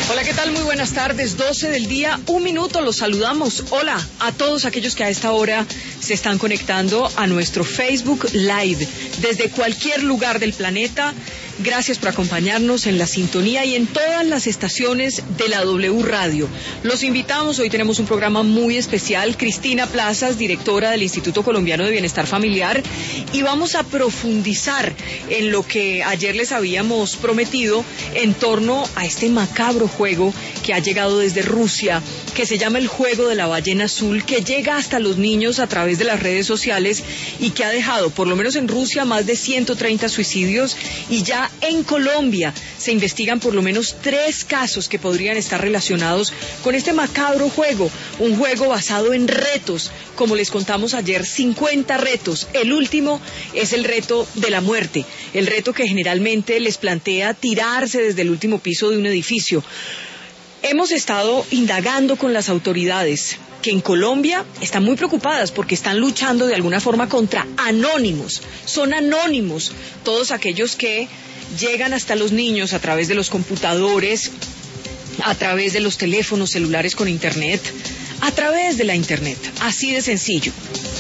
Hola, ¿qué tal? Muy buenas tardes, 12 del día, 1 minuto, los saludamos. Hola a todos aquellos que a esta hora se están conectando a nuestro Facebook Live desde cualquier lugar del planeta. Gracias por acompañarnos en la sintonía y en todas las estaciones de la W Radio. Los invitamos, hoy tenemos un programa muy especial. Cristina Plazas, directora del Instituto Colombiano de Bienestar Familiar, y vamos a profundizar en lo que ayer les habíamos prometido en torno a este macabro juego que ha llegado desde Rusia, que se llama el juego de la ballena azul, que llega hasta los niños a través de las redes sociales y que ha dejado, por lo menos en Rusia, más de 130 suicidios, y ya en Colombia se investigan por lo menos 3 casos que podrían estar relacionados con este macabro juego, un juego basado en retos, como les contamos ayer, 50 retos. El último es el reto de la muerte, el reto que generalmente les plantea tirarse desde el último piso de un edificio. Hemos estado indagando con las autoridades que en Colombia están muy preocupadas porque están luchando de alguna forma contra anónimos. Son anónimos todos aquellos que llegan hasta los niños a través de los computadores, a través de los teléfonos celulares con internet, a través de la internet, así de sencillo.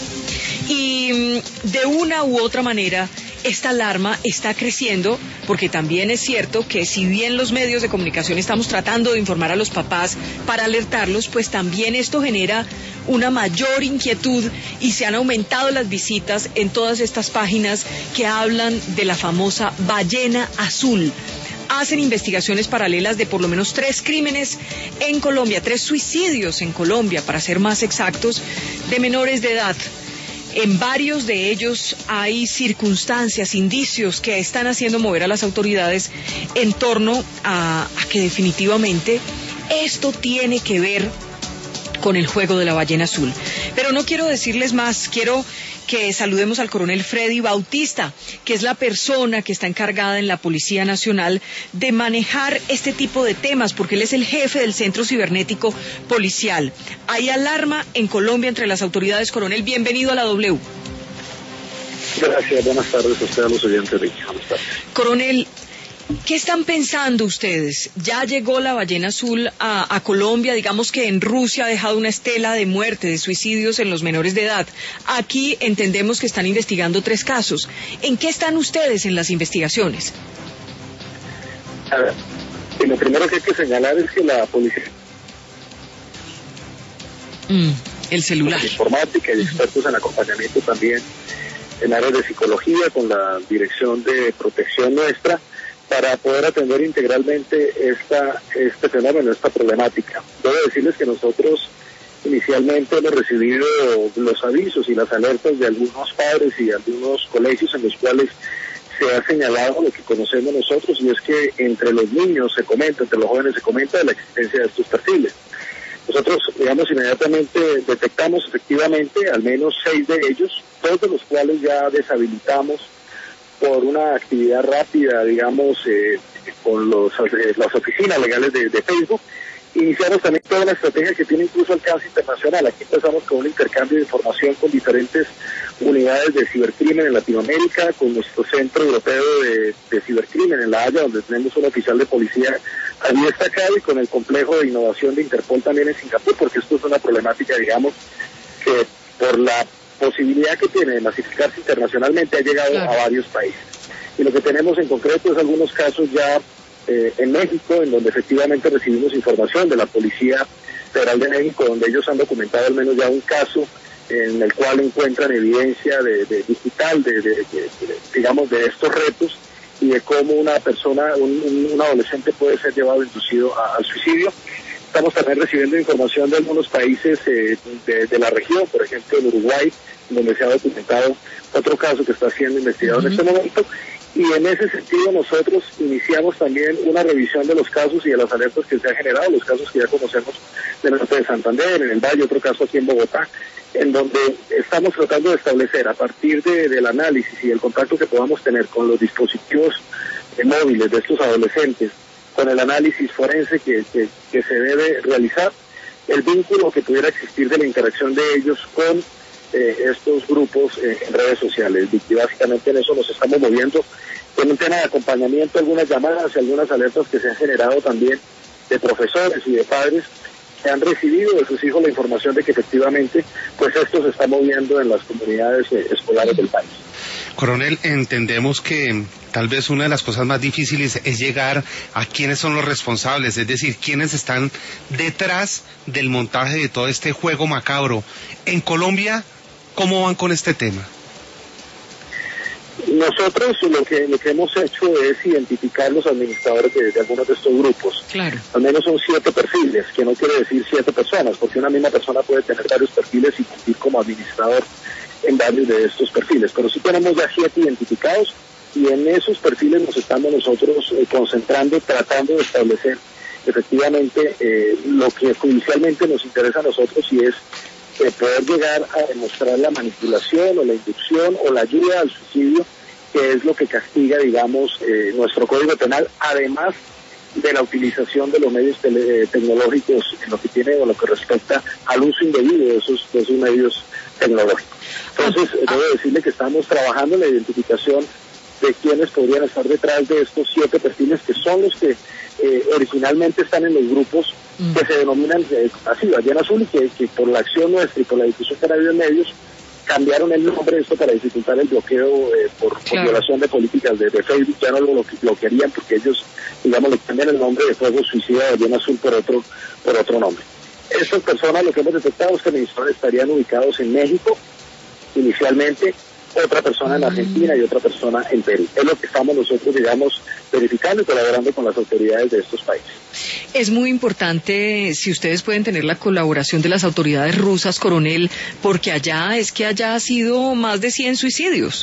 Y de una u otra manera, esta alarma está creciendo, porque también es cierto que si bien los medios de comunicación estamos tratando de informar a los papás para alertarlos, pues también esto genera una mayor inquietud y se han aumentado las visitas en todas estas páginas que hablan de la famosa ballena azul. Hacen investigaciones paralelas de por lo menos 3 crímenes en Colombia, 3 suicidios en Colombia, para ser más exactos, de menores de edad. En varios de ellos hay circunstancias, indicios que están haciendo mover a las autoridades en torno a que definitivamente esto tiene que ver con el juego de la ballena azul. Pero no quiero decirles más, quiero que saludemos al coronel Freddy Bautista, que es la persona que está encargada en la Policía Nacional de manejar este tipo de temas, porque él es el jefe del Centro Cibernético Policial. Hay alarma en Colombia entre las autoridades. Coronel, bienvenido a la W. Gracias, buenas tardes a ustedes, a los oyentes. Buenas tardes. Coronel, ¿qué están pensando ustedes? Ya llegó la ballena azul a Colombia, digamos que en Rusia ha dejado una estela de muerte, de suicidios en los menores de edad. Aquí entendemos que están investigando 3 casos. ¿En qué están ustedes en las investigaciones? A ver, lo primero que hay que señalar es que la policía... El celular. Informática y expertos en acompañamiento también en áreas de psicología con la dirección de protección nuestra, para poder atender integralmente este fenómeno, esta problemática. Debo decirles que nosotros inicialmente hemos recibido los avisos y las alertas de algunos padres y de algunos colegios en los cuales se ha señalado lo que conocemos nosotros, y es que entre los niños se comenta, entre los jóvenes se comenta de la existencia de estos perfiles. Nosotros, digamos, inmediatamente detectamos efectivamente al menos 6 de ellos, 2 de los cuales ya deshabilitamos por una actividad rápida, digamos, con las oficinas legales de Facebook. Iniciamos también toda una estrategia que tiene incluso alcance internacional. Aquí empezamos con un intercambio de información con diferentes unidades de cibercrimen en Latinoamérica, con nuestro Centro Europeo de Cibercrimen en La Haya, donde tenemos un oficial de policía allí destacado, y con el complejo de innovación de Interpol también en Singapur, porque esto es una problemática, digamos, que por la posibilidad que tiene de masificarse internacionalmente ha llegado a varios países. Y lo que tenemos en concreto es algunos casos ya en México, en donde efectivamente recibimos información de la Policía Federal de México, donde ellos han documentado al menos ya un caso en el cual encuentran evidencia digital digamos, de estos retos, y de cómo una persona, un adolescente puede ser llevado inducido al suicidio. Estamos también recibiendo información de algunos países de la región, por ejemplo en Uruguay, donde se ha documentado otro caso que está siendo investigado en este momento, y en ese sentido nosotros iniciamos también una revisión de los casos y de las alertas que se han generado, los casos que ya conocemos del norte de Santander, en el Valle, otro caso aquí en Bogotá, en donde estamos tratando de establecer, a partir del análisis y el contacto que podamos tener con los dispositivos móviles de estos adolescentes, con el análisis forense que se debe realizar, el vínculo que pudiera existir de la interacción de ellos con estos grupos en redes sociales. Y básicamente en eso nos estamos moviendo, con un tema de acompañamiento, algunas llamadas y algunas alertas que se han generado también profesores y de padres que han recibido de sus hijos la información de que efectivamente pues esto se está moviendo en las comunidades escolares del país. Coronel, entendemos que tal vez una de las cosas más difíciles es llegar a quiénes son los responsables, es decir, quiénes están detrás del montaje de todo este juego macabro. En Colombia, ¿cómo van con este tema? Nosotros lo que hemos hecho es identificar los administradores de algunos de estos grupos. Claro. Al menos son 7 perfiles, que no quiere decir 7 personas, porque una misma persona puede tener varios perfiles y cumplir como administrador en varios de estos perfiles. Pero sí tenemos ya 7 identificados y en esos perfiles nos estamos nosotros concentrando, tratando de establecer efectivamente lo que judicialmente nos interesa a nosotros, y es poder llegar a demostrar la manipulación o la inducción o la ayuda al suicidio, que es lo que castiga, digamos, nuestro Código Penal, además de la utilización de los medios tecnológicos en lo que tiene o lo que respecta al uso indebido de esos medios tecnológicos. Entonces, debo decirle que estamos trabajando en la identificación de quienes podrían estar detrás de estos 7 perfiles, que son los que originalmente están en los grupos que se denominan así, Ballena Azul, y que por la acción nuestra y por la difusión que ha habido en medios, cambiaron el nombre de esto para dificultar el bloqueo por violación de políticas de Facebook. Ya no lo querían, porque ellos, digamos, le cambian el nombre de Fuego Suicida Ballena Azul por otro nombre. Estas personas, lo que hemos detectado es que administradores estarían ubicados en México inicialmente, otra persona en Argentina y otra persona en Perú. Es lo que estamos nosotros, digamos, verificando y colaborando con las autoridades de estos países. Es muy importante si ustedes pueden tener la colaboración de las autoridades rusas, coronel, porque allá ha sido más de 100 suicidios.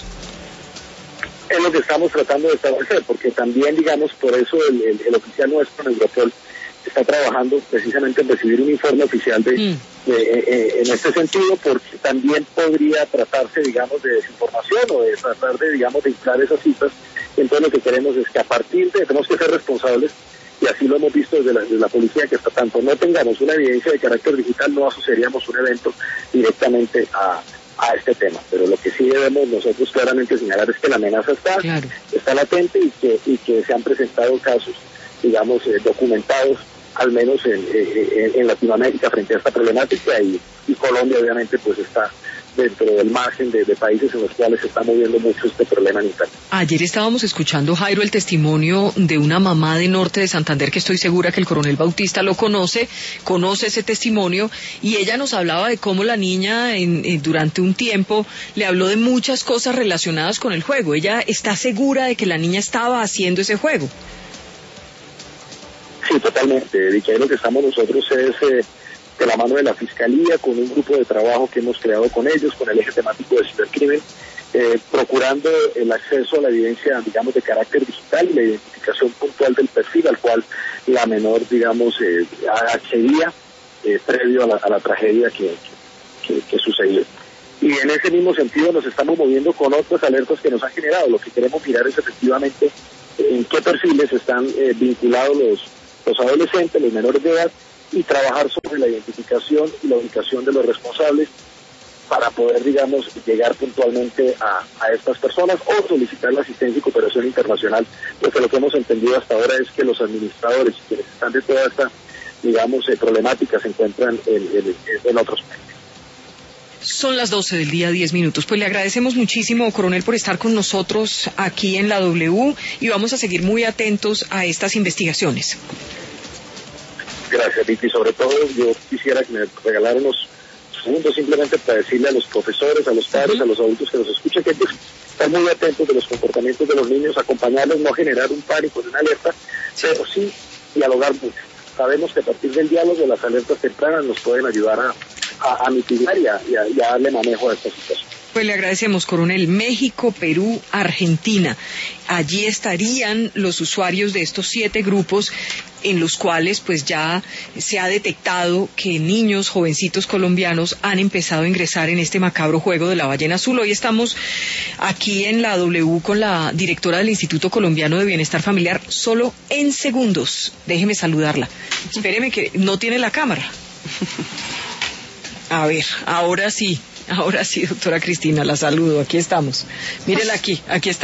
Es lo que estamos tratando de establecer, porque también, digamos, por eso el oficial nuestro en Europol está trabajando precisamente en recibir un informe oficial en este sentido, porque también podría tratarse, digamos, de desinformación o de tratar de, digamos, de inflar esas cifras. Entonces lo que queremos es que a partir de, tenemos que ser responsables, y así lo hemos visto desde la policía, que hasta tanto no tengamos una evidencia de carácter digital, no asociaríamos un evento directamente a este tema. Pero lo que sí debemos nosotros claramente señalar es que la amenaza está latente, y que se han presentado casos, digamos, documentados, al menos en Latinoamérica, frente a esta problemática, y Colombia obviamente pues está dentro del margen de países en los cuales se está moviendo mucho este problema en Internet. Ayer estábamos escuchando, Jairo, el testimonio de una mamá de Norte de Santander, que estoy segura que el coronel Bautista lo conoce ese testimonio, y ella nos hablaba de cómo la niña durante un tiempo le habló de muchas cosas relacionadas con el juego. Ella está segura de que la niña estaba haciendo ese juego. Sí, totalmente, Erika. Ahí lo que estamos nosotros es de la mano de la Fiscalía, con un grupo de trabajo que hemos creado con ellos, con el eje temático de cibercrimen, procurando el acceso a la evidencia, digamos, de carácter digital y la identificación puntual del perfil al cual la menor, digamos, accedía previo a la tragedia que sucedió. Y en ese mismo sentido nos estamos moviendo con otras alertas que nos han generado. Lo que queremos mirar es efectivamente en qué perfiles están vinculados los adolescentes, los menores de edad, y trabajar sobre la identificación y la ubicación de los responsables para poder, digamos, llegar puntualmente a estas personas o solicitar la asistencia y cooperación internacional, porque lo que hemos entendido hasta ahora es que los administradores y quienes están de toda esta, digamos, problemática se encuentran en otros países. Son las 12 del día, 10 minutos. Pues le agradecemos muchísimo, coronel, por estar con nosotros aquí en la W, y vamos a seguir muy atentos a estas investigaciones. Gracias, Vicky. Sobre todo, yo quisiera que me regalaran unos segundos simplemente para decirle a los profesores, a los padres, a los adultos que nos escuchan, que hay que estar muy atentos de los comportamientos de los niños, acompañarlos, no generar un pánico ni una alerta, pero sí dialogar mucho. Sabemos que a partir del diálogo, las alertas tempranas nos pueden ayudar a mitigar y a darle manejo a esta situación. Pues le agradecemos, coronel. México, Perú, Argentina. Allí estarían los usuarios de estos 7 grupos, en los cuales pues ya se ha detectado que niños, jovencitos colombianos han empezado a ingresar en este macabro juego de la ballena azul. Hoy estamos aquí en la W con la directora del Instituto Colombiano de Bienestar Familiar. Solo en segundos, déjeme saludarla. Espéreme que no tiene la cámara. A ver, ahora sí, doctora Cristina, la saludo, aquí estamos. Mírela aquí está.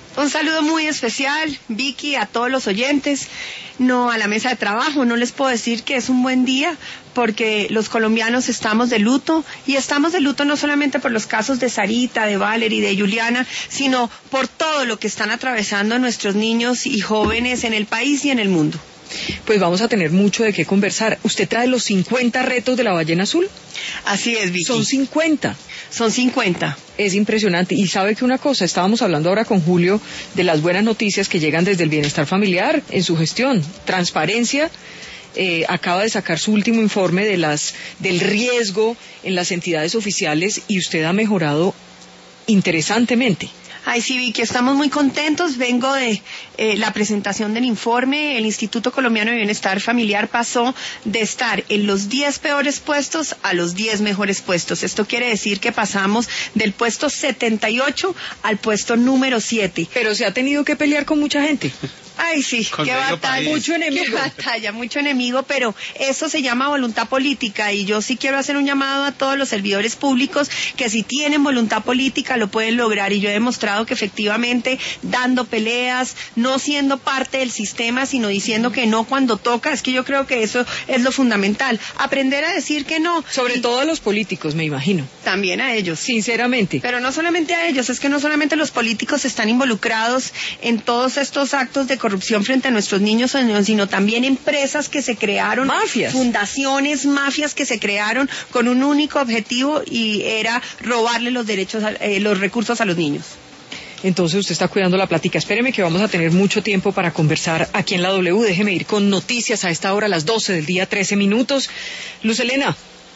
Un saludo muy especial, Vicky, a todos los oyentes, no a la mesa de trabajo. No les puedo decir que es un buen día porque los colombianos estamos de luto, y estamos de luto no solamente por los casos de Sarita, de Valerie, de Juliana, sino por todo lo que están atravesando nuestros niños y jóvenes en el país y en el mundo. Pues vamos a tener mucho de qué conversar. ¿Usted trae los 50 retos de la ballena azul? Así es, Vicky. Son 50. Son 50. Es impresionante. Y sabe que una cosa, estábamos hablando ahora con Julio de las buenas noticias que llegan desde el bienestar familiar en su gestión. Transparencia acaba de sacar su último informe del riesgo en las entidades oficiales, y usted ha mejorado interesantemente. Ay, sí, Vicky, estamos muy contentos. Vengo de la presentación del informe. El Instituto Colombiano de Bienestar Familiar pasó de estar en los 10 peores puestos a los 10 mejores puestos. Esto quiere decir que pasamos del puesto 78 al puesto número 7. Pero se ha tenido que pelear con mucha gente. Ay, sí, qué batalla, mucho enemigo. Qué batalla, mucho enemigo, pero eso se llama voluntad política, y yo sí quiero hacer un llamado a todos los servidores públicos que si tienen voluntad política lo pueden lograr, y yo he demostrado que efectivamente dando peleas, no siendo parte del sistema, sino diciendo que no cuando toca, es que yo creo que eso es lo fundamental, aprender a decir que no. Sobre todo a los políticos, me imagino. También a ellos. Sinceramente. Pero no solamente a ellos, es que no solamente los políticos están involucrados en todos estos actos de corrupción frente a nuestros niños, sino también empresas que se crearon, mafias, fundaciones, mafias que se crearon con un único objetivo, y era robarle los derechos, los recursos a los niños. Entonces usted está cuidando la plática. Espéreme que vamos a tener mucho tiempo para conversar aquí en la W. Déjeme ir con noticias a esta hora, a las 12 del día, 13 minutos. Luz Helena.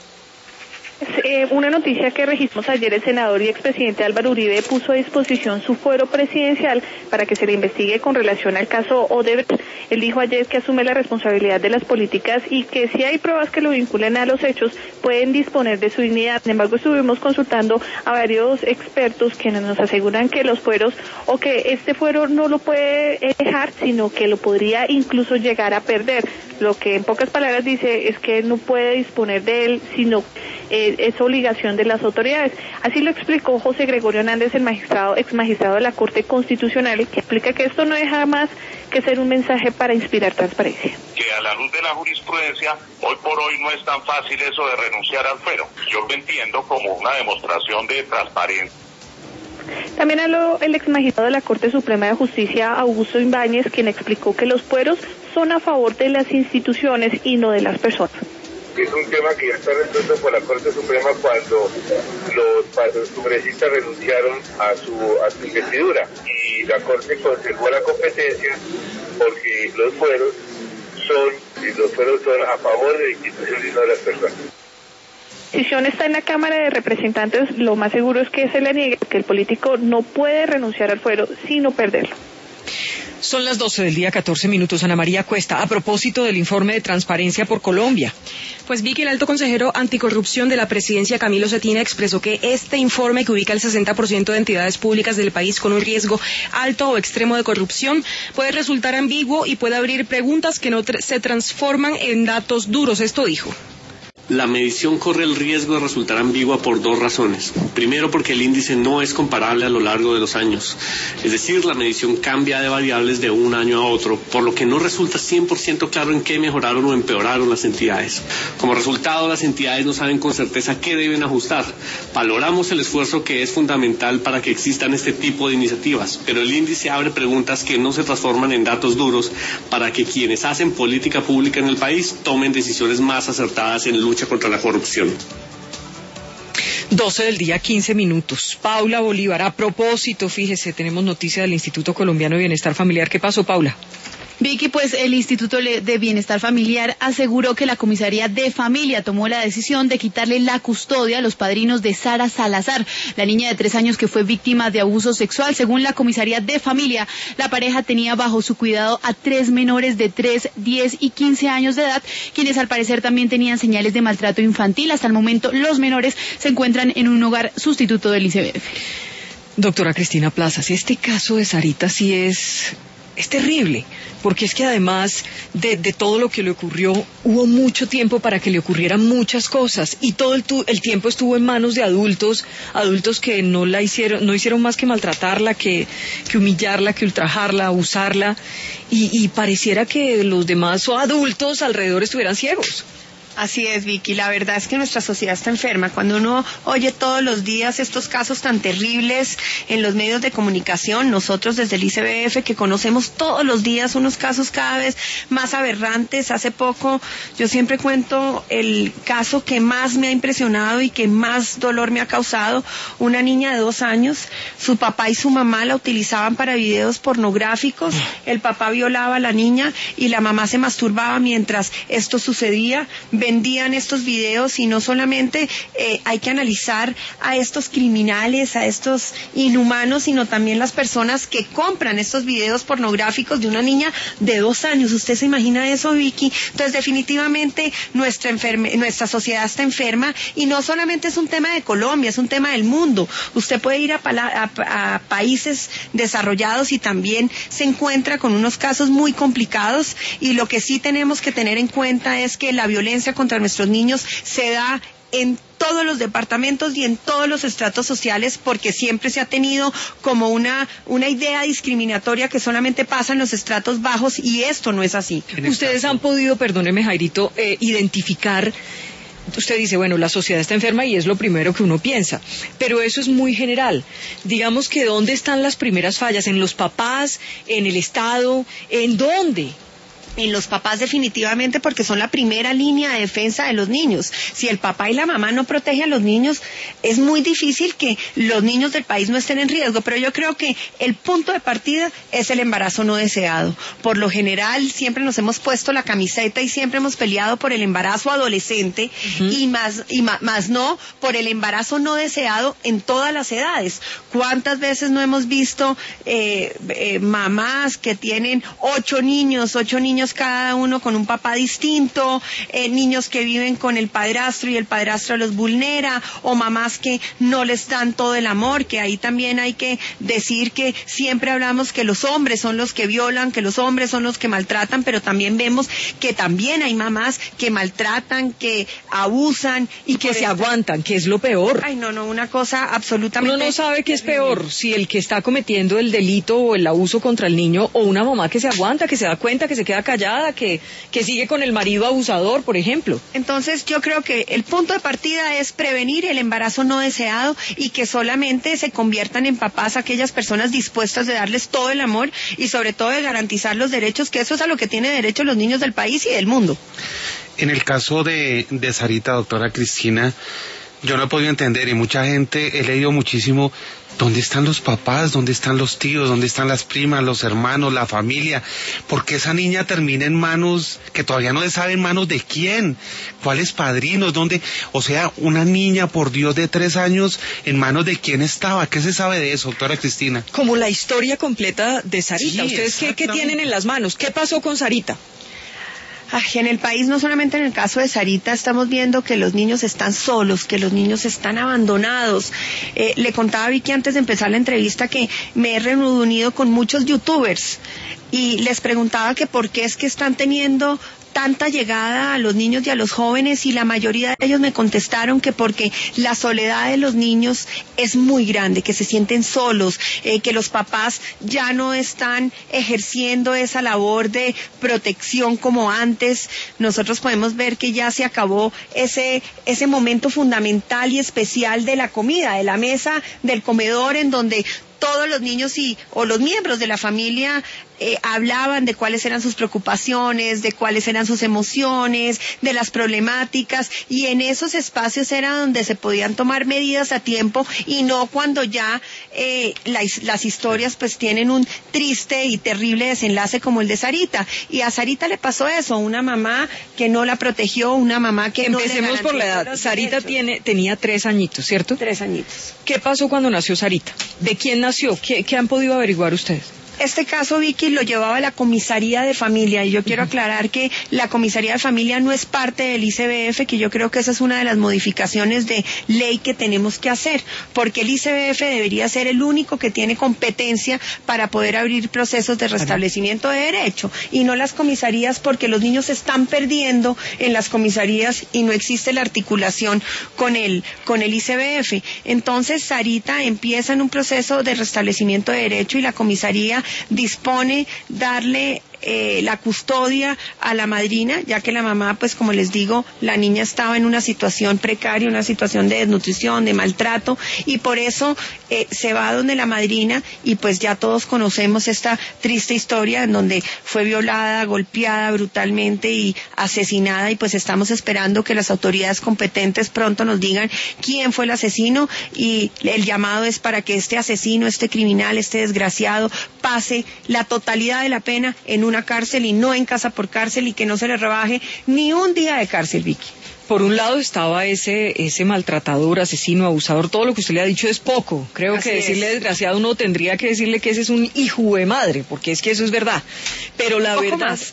Una noticia que registramos ayer: el senador y expresidente Álvaro Uribe puso a disposición su fuero presidencial para que se le investigue con relación al caso Odebrecht. Él dijo ayer que asume la responsabilidad de las políticas y que si hay pruebas que lo vinculen a los hechos, pueden disponer de su dignidad. Sin embargo, estuvimos consultando a varios expertos quienes nos aseguran que los fueros, o que este fuero no lo puede dejar, sino que lo podría incluso llegar a perder. Lo que en pocas palabras dice es que no puede disponer de él, sino es obligación de las autoridades. Así lo explicó José Gregorio Hernández, el ex magistrado de la Corte Constitucional, que explica que esto no deja más que ser un mensaje para inspirar transparencia. Que a la luz de la jurisprudencia, hoy por hoy no es tan fácil eso de renunciar al fuero. Yo lo entiendo como una demostración de transparencia. También habló el ex magistrado de la Corte Suprema de Justicia, Augusto Ibáñez, quien explicó que los fueros son a favor de las instituciones y no de las personas. Es un tema que ya está resuelto por la Corte Suprema cuando los congresistas renunciaron a su investidura, y la Corte conservó la competencia porque los fueros son a favor de la institución y no de las personas. La decisión está en la Cámara de Representantes. Lo más seguro es que se le niegue, que el político no puede renunciar al fuero sino perderlo. Son las 12 del día, 14 minutos. Ana María Cuesta, a propósito del informe de Transparencia por Colombia. Pues Vicky, el alto consejero anticorrupción de la presidencia, Camilo Cetina, expresó que este informe, que ubica el 60% de entidades públicas del país con un riesgo alto o extremo de corrupción, puede resultar ambiguo y puede abrir preguntas que no se transforman en datos duros. Esto dijo. La medición corre el riesgo de resultar ambigua por dos razones. Primero, porque el índice no es comparable a lo largo de los años. Es decir, la medición cambia de variables de un año a otro, por lo que no resulta 100% claro en qué mejoraron o empeoraron las entidades. Como resultado, las entidades no saben con certeza qué deben ajustar. Valoramos el esfuerzo que es fundamental para que existan este tipo de iniciativas, pero el índice abre preguntas que no se transforman en datos duros para que quienes hacen política pública en el país tomen decisiones más acertadas en lucha contra la corrupción. 12 del día, 15 minutos. Paula Bolívar, a propósito, fíjese, tenemos noticia del Instituto Colombiano de Bienestar Familiar. ¿Qué pasó, Paula? Vicky, pues el Instituto de Bienestar Familiar aseguró que la Comisaría de Familia tomó la decisión de quitarle la custodia a los padrinos de Sara Salazar, la niña de 3 años que fue víctima de abuso sexual. Según la Comisaría de Familia, la pareja tenía bajo su cuidado a 3 menores de 3, 10 y 15 años de edad, quienes al parecer también tenían señales de maltrato infantil. Hasta el momento, los menores se encuentran en un hogar sustituto del ICBF. Doctora Cristina Plaza, si este caso de Sarita sí es es terrible, porque es que además de todo lo que le ocurrió, hubo mucho tiempo para que le ocurrieran muchas cosas, y todo el tiempo estuvo en manos de adultos que no hicieron más que maltratarla, que humillarla, que ultrajarla, abusarla, y pareciera que los demás adultos alrededor estuvieran ciegos. Así es, Vicky, la verdad es que nuestra sociedad está enferma. Cuando uno oye todos los días estos casos tan terribles en los medios de comunicación, nosotros desde el ICBF, que conocemos todos los días unos casos cada vez más aberrantes. Hace poco yo siempre cuento el caso que más me ha impresionado y que más dolor me ha causado. Una niña de 2 años, su papá y su mamá la utilizaban para videos pornográficos, el papá violaba a la niña y la mamá se masturbaba mientras esto sucedía. Vendían estos videos, y no solamente hay que analizar a estos criminales, a estos inhumanos, sino también las personas que compran estos videos pornográficos de una niña de 2 años. ¿Usted se imagina eso, Vicky? Entonces, definitivamente nuestra sociedad está enferma, y no solamente es un tema de Colombia, es un tema del mundo. Usted puede ir a países desarrollados y también se encuentra con unos casos muy complicados, y lo que sí tenemos que tener en cuenta es que la violencia contra nuestros niños se da en todos los departamentos y en todos los estratos sociales, porque siempre se ha tenido como una idea discriminatoria que solamente pasa en los estratos bajos, y esto no es así. Ustedes han podido, perdóneme Jairito, identificar. Usted dice, bueno, la sociedad está enferma y es lo primero que uno piensa, pero eso es muy general. Digamos que ¿dónde están las primeras fallas? ¿En los papás? ¿En el Estado? ¿En dónde? En los papás definitivamente, porque son la primera línea de defensa de los niños. Si el papá y la mamá no protegen a los niños, es muy difícil que los niños del país no estén en riesgo. Pero yo creo que el punto de partida es el embarazo no deseado. Por lo general siempre nos hemos puesto la camiseta y siempre hemos peleado por el embarazo adolescente, y más no por el embarazo no deseado en todas las edades. ¿Cuántas veces no hemos visto mamás que tienen 8 niños cada uno con un papá distinto, niños que viven con el padrastro y el padrastro los vulnera, o mamás que no les dan todo el amor? Que ahí también hay que decir que siempre hablamos que los hombres son los que violan, que los hombres son los que maltratan, pero también vemos que también hay mamás que maltratan, que abusan y que se aguantan, que es lo peor. Ay, no, una cosa absolutamente... Uno no sabe qué es peor, si el que está cometiendo el delito o el abuso contra el niño, o una mamá que se aguanta, que se da cuenta, que se queda callada, que sigue con el marido abusador, por ejemplo. Entonces yo creo que el punto de partida es prevenir el embarazo no deseado, y que solamente se conviertan en papás aquellas personas dispuestas de darles todo el amor y sobre todo de garantizar los derechos, que eso es a lo que tienen derecho los niños del país y del mundo. En el caso de Sarita, doctora Cristina, yo no he podido entender, y mucha gente, he leído muchísimo, ¿dónde están los papás? ¿Dónde están los tíos? ¿Dónde están las primas, los hermanos, la familia? Porque esa niña termina en manos que todavía no se sabe en manos de quién, cuáles padrinos, dónde, o sea, una niña, por Dios, de 3 años, en manos de quién estaba. ¿Qué se sabe de eso, doctora Cristina? Como la historia completa de Sarita. Sí, ¿ustedes qué tienen en las manos? ¿Qué pasó con Sarita? En el país, no solamente en el caso de Sarita, estamos viendo que los niños están solos, que los niños están abandonados. Le contaba a Vicky antes de empezar la entrevista que me he reunido con muchos youtubers y les preguntaba que por qué es que están teniendo tanta llegada a los niños y a los jóvenes, y la mayoría de ellos me contestaron que porque la soledad de los niños es muy grande, que se sienten solos, que los papás ya no están ejerciendo esa labor de protección como antes. Nosotros podemos ver que ya se acabó ese momento fundamental y especial de la comida, de la mesa, del comedor, en donde todos los niños o los miembros de la familia hablaban de cuáles eran sus preocupaciones, de cuáles eran sus emociones, de las problemáticas, y en esos espacios era donde se podían tomar medidas a tiempo, y no cuando ya las historias pues tienen un triste y terrible desenlace como el de Sarita. Y a Sarita le pasó eso, una mamá que no la protegió, una mamá que no le garantizó. Empecemos por la edad. Sarita tenía 3 añitos, ¿cierto? 3 añitos. ¿Qué pasó cuando nació Sarita? ¿De quién nació? ¿Qué han podido averiguar ustedes? Este caso, Vicky, lo llevaba la comisaría de familia, y yo quiero aclarar que la comisaría de familia no es parte del ICBF, que yo creo que esa es una de las modificaciones de ley que tenemos que hacer, porque el ICBF debería ser el único que tiene competencia para poder abrir procesos de restablecimiento de derecho, y no las comisarías, porque los niños se están perdiendo en las comisarías y no existe la articulación con el ICBF. Entonces, Sarita empieza en un proceso de restablecimiento de derecho y la comisaría dispone darle la custodia a la madrina, ya que la mamá, pues como les digo, la niña estaba en una situación precaria, una situación de desnutrición, de maltrato, y por eso se va donde la madrina, y pues ya todos conocemos esta triste historia en donde fue violada, golpeada brutalmente y asesinada, y pues estamos esperando que las autoridades competentes pronto nos digan quién fue el asesino, y el llamado es para que este asesino, este criminal, este desgraciado pase la totalidad de la pena en una cárcel y no en casa por cárcel, y que no se le rebaje ni un día de cárcel, Vicky. Por un lado estaba ese maltratador, asesino, abusador, todo lo que usted le ha dicho es poco. Creo que decirle desgraciado uno tendría que decirle que ese es un hijo de madre, porque es que eso es verdad. Pero la verdad, más.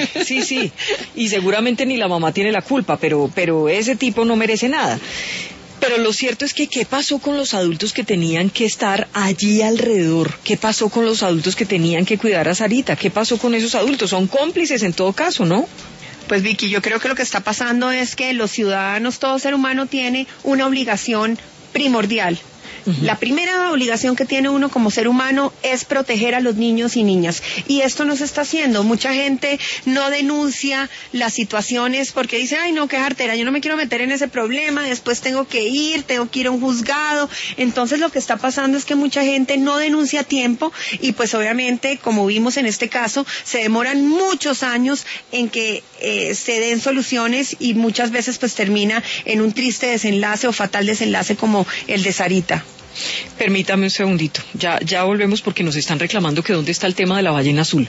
sí. Y seguramente ni la mamá tiene la culpa, pero ese tipo no merece nada. Pero lo cierto es que ¿qué pasó con los adultos que tenían que estar allí alrededor? ¿Qué pasó con los adultos que tenían que cuidar a Sarita? ¿Qué pasó con esos adultos? Son cómplices en todo caso, ¿no? Pues Vicky, yo creo que lo que está pasando es que los ciudadanos, todo ser humano tiene una obligación primordial. La primera obligación que tiene uno como ser humano es proteger a los niños y niñas, y esto no se está haciendo. Mucha gente no denuncia las situaciones porque dice, ay no, qué jartera, yo no me quiero meter en ese problema, después tengo que ir a un juzgado. Entonces lo que está pasando es que mucha gente no denuncia a tiempo, y pues obviamente, como vimos en este caso, se demoran muchos años en que se den soluciones, y muchas veces pues termina en un triste desenlace o fatal desenlace como el de Sarita. Permítame un segundito, ya volvemos porque nos están reclamando que dónde está el tema de la ballena azul.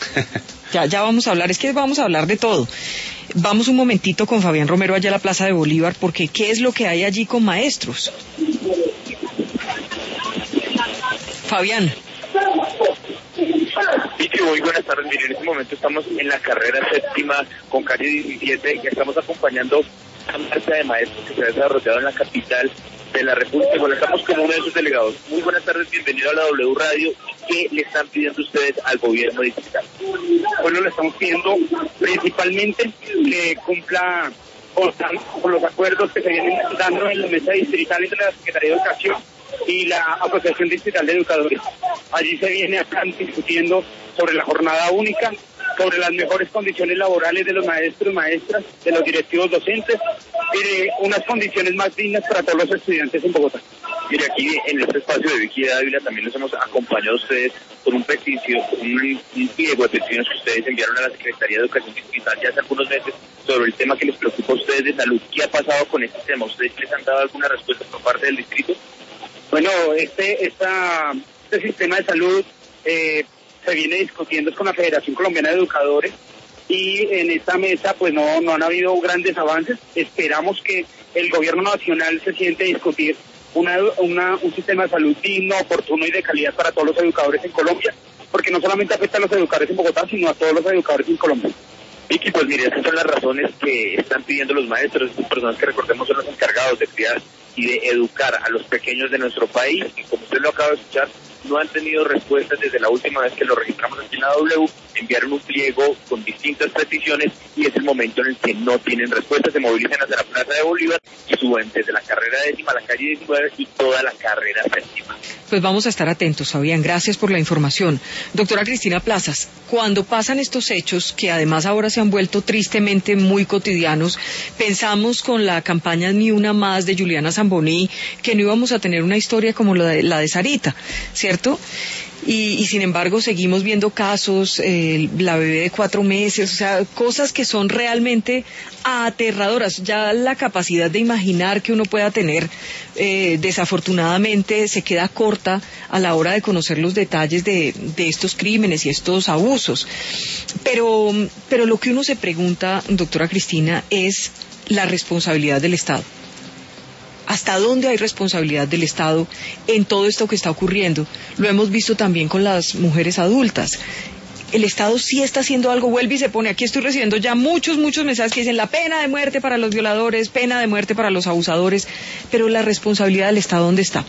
Ya vamos a hablar, es que vamos a hablar de todo. Vamos un momentito con Fabián Romero allá a la Plaza de Bolívar, porque ¿qué es lo que hay allí con maestros? Fabián. Vicky, muy buenas tardes. Mire, en este momento estamos en la carrera séptima con calle 17 y estamos acompañando a marcha de maestros que se ha desarrollado en la capital de la República. Bueno, estamos como uno de sus delegados. Muy buenas tardes, bienvenido a la W Radio. ¿Qué le están pidiendo ustedes al gobierno distrital? Bueno, le estamos pidiendo principalmente que cumpla con los acuerdos que se vienen dando en la mesa distrital entre la Secretaría de Educación y la Asociación Distrital de Educadores. Allí se viene discutiendo sobre la jornada única, sobre las mejores condiciones laborales de los maestros y maestras, de los directivos docentes, y de unas condiciones más dignas para todos los estudiantes en Bogotá. Mire, aquí en este espacio de Vicky Dávila también nos hemos acompañado a ustedes con un pliego de peticiones que ustedes enviaron a la Secretaría de Educación Distrital ya hace algunos meses sobre el tema que les preocupa a ustedes de salud. ¿Qué ha pasado con este tema? ¿Ustedes les han dado alguna respuesta por parte del distrito? Bueno, este sistema de salud se viene discutiendo con la Federación Colombiana de Educadores, y en esta mesa pues no han habido grandes avances. Esperamos que el gobierno nacional se siente a discutir un sistema de salud digno, oportuno y de calidad para todos los educadores en Colombia, porque no solamente afecta a los educadores en Bogotá, sino a todos los educadores en Colombia. Vicky, pues mire, esas son las razones que están pidiendo los maestros, estas personas que recordemos son los encargados de criar y de educar a los pequeños de nuestro país, y como usted lo acaba de escuchar, no han tenido respuestas desde la última vez que lo registramos aquí en la W. Enviaron un pliego con distintas peticiones y es el momento en el que no tienen respuestas. Se movilizan hacia la Plaza de Bolívar y suben desde la carrera décima a la calle 19 y toda la carrera séptima. Pues vamos a estar atentos, Fabián. Gracias por la información. Doctora Cristina Plazas, cuando pasan estos hechos, que además ahora se han vuelto tristemente muy cotidianos, pensamos con la campaña Ni Una Más de Juliana Zamboni que no íbamos a tener una historia como la de Sarita, ¿cierto? Y sin embargo seguimos viendo casos, la bebé de 4 meses, o sea, cosas que son realmente aterradoras. Ya la capacidad de imaginar que uno pueda tener, desafortunadamente se queda corta a la hora de conocer los detalles de estos crímenes y estos abusos. Pero lo que uno se pregunta, doctora Cristina, es la responsabilidad del Estado. ¿Hasta dónde hay responsabilidad del Estado en todo esto que está ocurriendo? Lo hemos visto también con las mujeres adultas. El Estado sí está haciendo algo, vuelve y se pone. Aquí estoy recibiendo ya muchos mensajes que dicen la pena de muerte para los violadores, pena de muerte para los abusadores, pero la responsabilidad del Estado, ¿dónde está?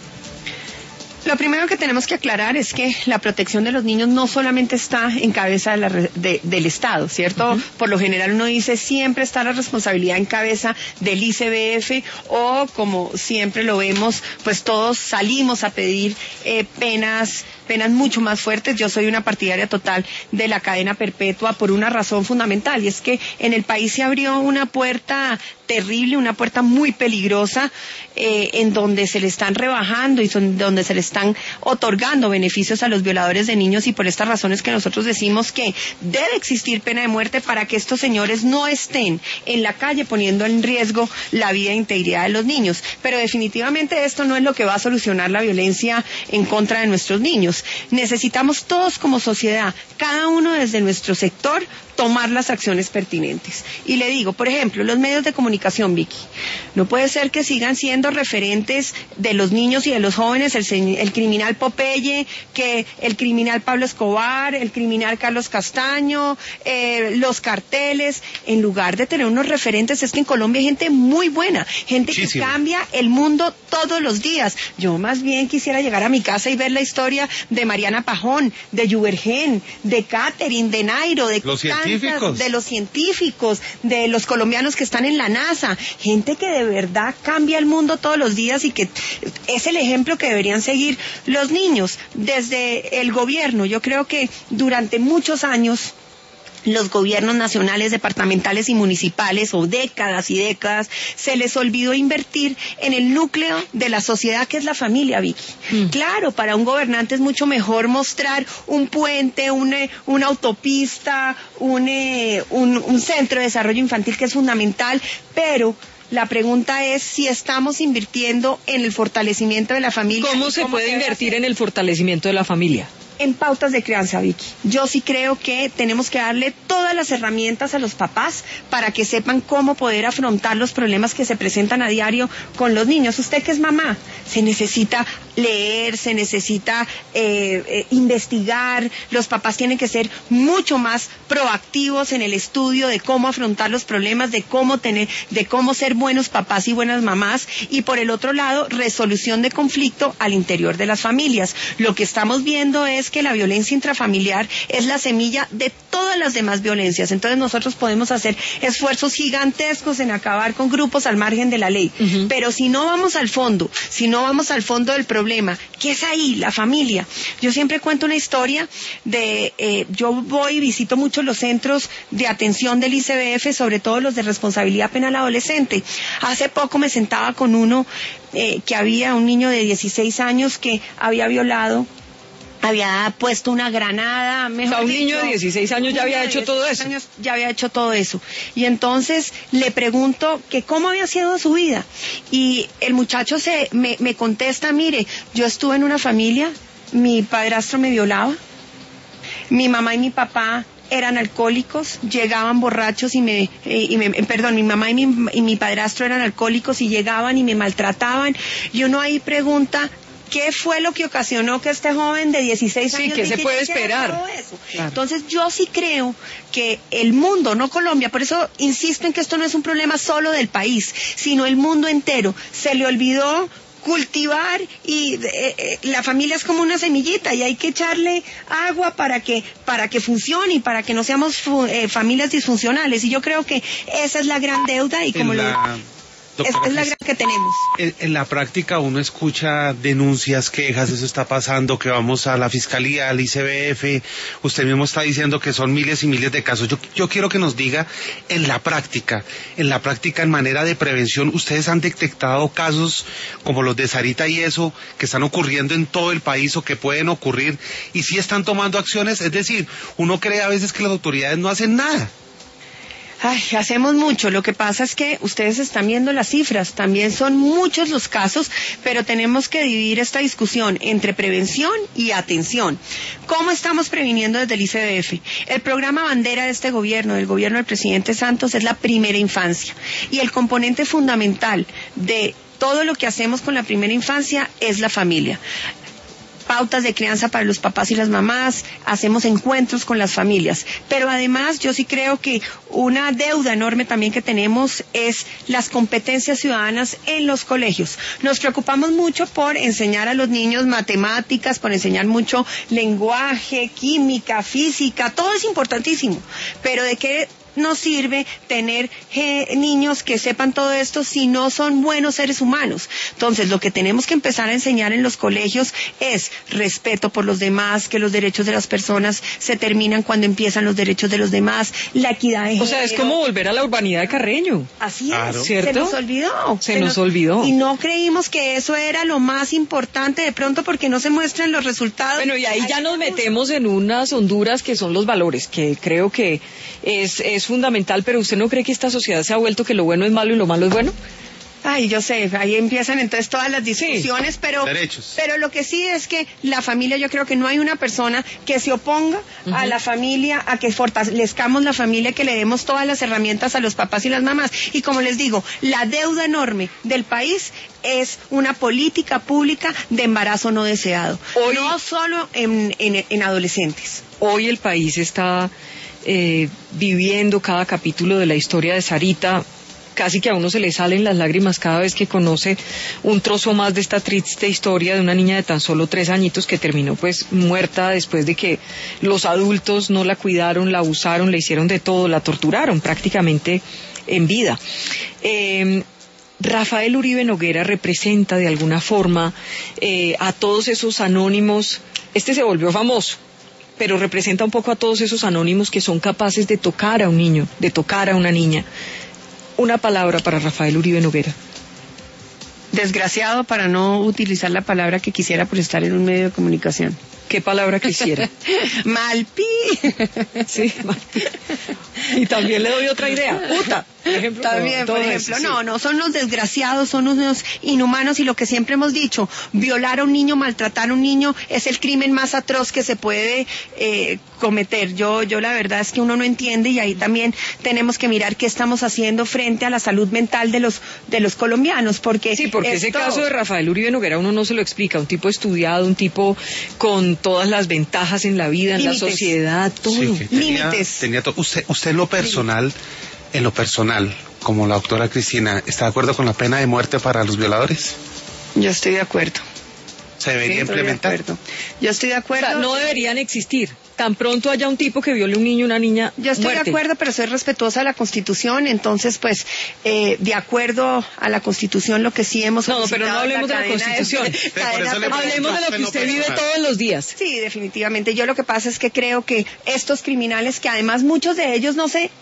Lo primero que tenemos que aclarar es que la protección de los niños no solamente está en cabeza del Estado, ¿cierto? Por lo general uno dice siempre está la responsabilidad en cabeza del ICBF o como siempre lo vemos, pues todos salimos a pedir penas mucho más fuertes. Yo soy una partidaria total de la cadena perpetua por una razón fundamental y es que en el país se abrió una puerta terrible, una puerta muy peligrosa en donde se le están rebajando y donde se le están otorgando beneficios a los violadores de niños y por estas razones que nosotros decimos que debe existir pena de muerte para que estos señores no estén en la calle poniendo en riesgo la vida e integridad de los niños. Pero definitivamente esto no es lo que va a solucionar la violencia en contra de nuestros niños. Necesitamos todos como sociedad, cada uno desde nuestro sector, tomar las acciones pertinentes. Y le digo, por ejemplo, los medios de comunicación, Vicky, no puede ser que sigan siendo referentes de los niños y de los jóvenes el criminal Popeye, que el criminal Pablo Escobar, el criminal Carlos Castaño, los carteles, en lugar de tener unos referentes. Es que en Colombia hay gente muy buena, gente que cambia el mundo todos los días. Yo más bien quisiera llegar a mi casa y ver la historia de Mariana Pajón, de Yubergen, de Catherine, de Nairo, de los científicos, de los colombianos que están en la NASA, gente que de verdad cambia el mundo todos los días y que es el ejemplo que deberían seguir los niños. Desde el gobierno, yo creo que durante muchos años los gobiernos nacionales, departamentales y municipales, o décadas y décadas, se les olvidó invertir en el núcleo de la sociedad que es la familia, Vicky. Claro, para un gobernante es mucho mejor mostrar un puente, una autopista, un centro de desarrollo infantil que es fundamental, pero la pregunta es si estamos invirtiendo en el fortalecimiento de la familia. ¿Cómo se puede invertir en el fortalecimiento de la familia? En pautas de crianza, Vicky. Yo sí creo que tenemos que darle todas las herramientas a los papás para que sepan cómo poder afrontar los problemas que se presentan a diario con los niños. Usted que es mamá, se necesita leer, se necesita investigar. Los papás tienen que ser mucho más proactivos en el estudio de cómo afrontar los problemas, de cómo ser buenos papás y buenas mamás. Y por el otro lado, resolución de conflicto al interior de las familias. Lo que estamos viendo es que la violencia intrafamiliar es la semilla de todas las demás violencias. Entonces nosotros podemos hacer esfuerzos gigantescos en acabar con grupos al margen de la ley. Pero si no vamos al fondo, del problema, ¿qué es ahí? La familia. Yo siempre cuento una historia yo voy y visito mucho los centros de atención del ICBF, sobre todo los de responsabilidad penal adolescente. Hace poco me sentaba con uno que había un niño de 16 años que había violado, había puesto una granada, un niño de 16 años ya había hecho todo eso. Ya había hecho todo eso. Y entonces le pregunto que cómo había sido su vida. Y el muchacho me contesta, mire, yo estuve en una familia, mi padrastro me violaba, mi mamá y mi papá eran alcohólicos, llegaban borrachos mi mamá y mi padrastro eran alcohólicos y llegaban y me maltrataban. Y uno ahí pregunta, ¿qué fue lo que ocasionó que este joven de 16 años... Sí, ¿qué se puede esperar? Todo eso? Claro. Entonces yo sí creo que el mundo, no Colombia, por eso insisto en que esto no es un problema solo del país, sino el mundo entero, se le olvidó cultivar y la familia es como una semillita y hay que echarle agua para que funcione y para que no seamos familias disfuncionales. Y yo creo que esa es la gran deuda y como es la gran que tenemos. En la práctica uno escucha denuncias, quejas, eso está pasando, que vamos a la fiscalía, al ICBF, usted mismo está diciendo que son miles y miles de casos. Yo quiero que nos diga, en la práctica, en manera de prevención, ¿ustedes han detectado casos como los de Sarita y eso, que están ocurriendo en todo el país o que pueden ocurrir, y si están tomando acciones? Es decir, uno cree a veces que las autoridades no hacen nada. Ay, hacemos mucho. Lo que pasa es que ustedes están viendo las cifras. También son muchos los casos, pero tenemos que dividir esta discusión entre prevención y atención. ¿Cómo estamos previniendo desde el ICBF? El programa bandera de este gobierno, del gobierno del presidente Santos, es la primera infancia. Y el componente fundamental de todo lo que hacemos con la primera infancia es la familia. Pautas de crianza para los papás y las mamás, hacemos encuentros con las familias, pero además yo sí creo que una deuda enorme también que tenemos es las competencias ciudadanas en los colegios. Nos preocupamos mucho por enseñar a los niños matemáticas, por enseñar mucho lenguaje, química, física, todo es importantísimo, pero ¿de qué nos sirve tener niños que sepan todo esto si no son buenos seres humanos? Entonces, lo que tenemos que empezar a enseñar en los colegios es respeto por los demás, que los derechos de las personas se terminan cuando empiezan los derechos de los demás, la equidad de género. O sea, es como volver a la urbanidad de Carreño. Así es, claro. ¿Cierto? Se nos olvidó. Se nos olvidó. Y no creímos que eso era lo más importante de pronto porque no se muestran los resultados. Bueno, y ahí ya nos metemos en unas honduras que son los valores, que creo que es fundamental, pero ¿usted no cree que esta sociedad se ha vuelto que lo bueno es malo y lo malo es bueno? Ay, yo sé, ahí empiezan entonces todas las discusiones, sí, pero lo que sí es que la familia, yo creo que no hay una persona que se oponga a la familia, a que fortalezcamos la familia, que le demos todas las herramientas a los papás y las mamás. Y como les digo, la deuda enorme del país es una política pública de embarazo no deseado, no solo en adolescentes. Hoy el país está viviendo cada capítulo de la historia de Sarita. Casi que a uno se le salen las lágrimas cada vez que conoce un trozo más de esta triste historia de una niña de tan solo 3 añitos que terminó pues muerta después de que los adultos no la cuidaron, la abusaron, le hicieron de todo, la torturaron prácticamente en vida. Rafael Uribe Noguera representa de alguna forma a todos esos anónimos. Este se volvió famoso, pero representa un poco a todos esos anónimos que son capaces de tocar a un niño, de tocar a una niña. Una palabra para Rafael Uribe Noguera. Desgraciado, para no utilizar la palabra que quisiera por estar en un medio de comunicación. ¿Qué palabra quisiera? Malpi. Sí, malpi. Y también le doy otra idea. Puta. Por ejemplo, también, por ejemplo, eso, sí. No, son los desgraciados, son unos inhumanos, y lo que siempre hemos dicho, violar a un niño, maltratar a un niño es el crimen más atroz que se puede cometer. Yo la verdad es que uno no entiende, y ahí también tenemos que mirar qué estamos haciendo frente a la salud mental de los colombianos, porque sí, porque ese caso de Rafael Uribe Noguera uno no se lo explica, un tipo estudiado, un tipo con todas las ventajas en la vida, en la sociedad, todo. Sí, límites. Tenía todo. Usted en lo personal, como la doctora Cristina, ¿está de acuerdo con la pena de muerte para los violadores? Yo estoy de acuerdo. ¿Se debería implementar? Yo estoy de acuerdo. O sea, no deberían existir. Tan pronto haya un tipo que viole a un niño o una niña, yo estoy muerte. De acuerdo, pero soy respetuosa de la Constitución, entonces pues de acuerdo a la Constitución lo que sí hemos No, pero no hablemos de la Constitución. Hablemos de lo que usted vive todos los días. Sí, definitivamente. Yo lo que pasa es que creo que estos criminales, que además muchos de ellos no se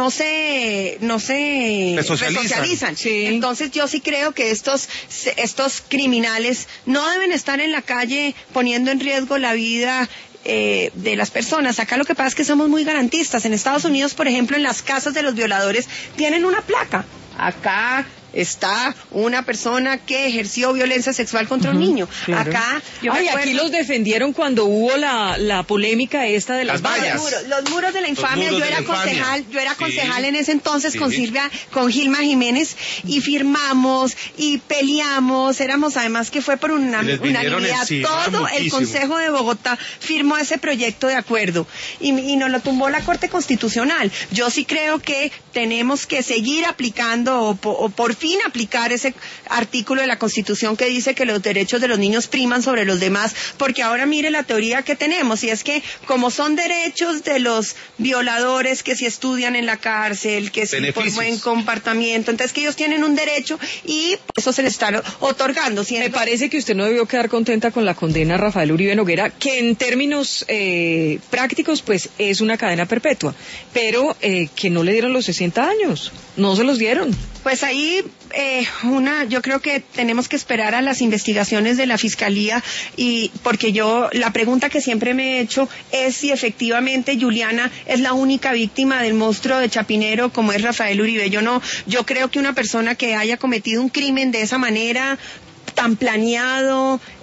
resocializan. Sí. Entonces yo sí creo que estos criminales no deben estar en la calle poniendo en riesgo la vida de las personas. Acá lo que pasa es que somos muy garantistas. En Estados Unidos, por ejemplo, en las casas de los violadores tienen una placa. Acá está una persona que ejerció violencia sexual contra un niño. Claro. Acá, aquí los defendieron cuando hubo la polémica esta de las vallas. Los muros de la infamia. Yo era concejal en ese entonces con Gilma Jiménez, y firmamos y peleamos. Éramos, además que fue por unanimidad. Todo el Consejo de Bogotá firmó ese proyecto de acuerdo y nos lo tumbó la Corte Constitucional. Yo sí creo que tenemos que seguir aplicando o por fin aplicar ese artículo de la Constitución que dice que los derechos de los niños priman sobre los demás, porque ahora mire la teoría que tenemos, y es que como son derechos de los violadores, que si estudian en la cárcel, que si por buen comportamiento, entonces que ellos tienen un derecho y eso se les está otorgando. Me parece que usted no debió quedar contenta con la condena a Rafael Uribe Noguera, que en términos prácticos pues es una cadena perpetua, pero que no le dieron los 60 años, no se los dieron. Pues ahí yo creo que tenemos que esperar a las investigaciones de la Fiscalía, y porque la pregunta que siempre me he hecho es si efectivamente Juliana es la única víctima del monstruo de Chapinero como es Rafael Uribe. Yo creo que una persona que haya cometido un crimen de esa manera, tan planeado,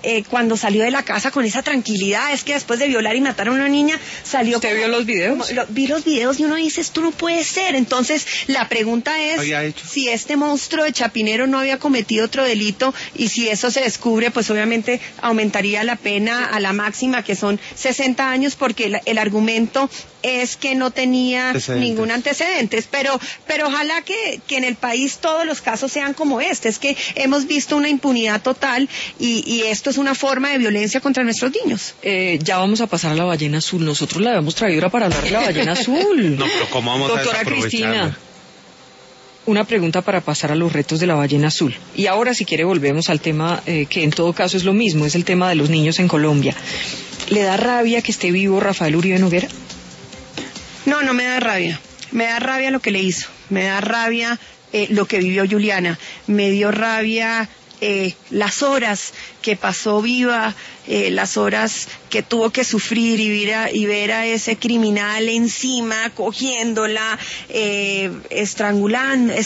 cuando salió de la casa con esa tranquilidad. Es que después de violar y matar a una niña salió... ¿Usted vio los videos? Vi los videos y uno dice, esto no puede ser. Entonces la pregunta es si este monstruo de Chapinero no había cometido otro delito, y si eso se descubre, pues obviamente aumentaría la pena a la máxima, que son 60 años, porque el argumento es que no tenía ningún antecedente. Pero ojalá que en el país todos los casos sean como este. Es que hemos visto una impunidad total, y esto es una forma de violencia contra nuestros niños. Ya vamos a pasar a la ballena azul. Nosotros la habíamos traído para hablar de la ballena azul. No, pero ¿cómo vamos Doctora a desaprovecharla? Cristina, una pregunta para pasar a los retos de la ballena azul. Y ahora, si quiere, volvemos al tema que en todo caso es lo mismo, es el tema de los niños en Colombia. ¿Le da rabia que esté vivo Rafael Uribe Noguera? No, no me da rabia. Me da rabia lo que le hizo. Me da rabia lo que vivió Juliana. Me dio rabia las horas que pasó viva, las horas que tuvo que sufrir y ver a ese criminal encima, cogiéndola, estrangulándola.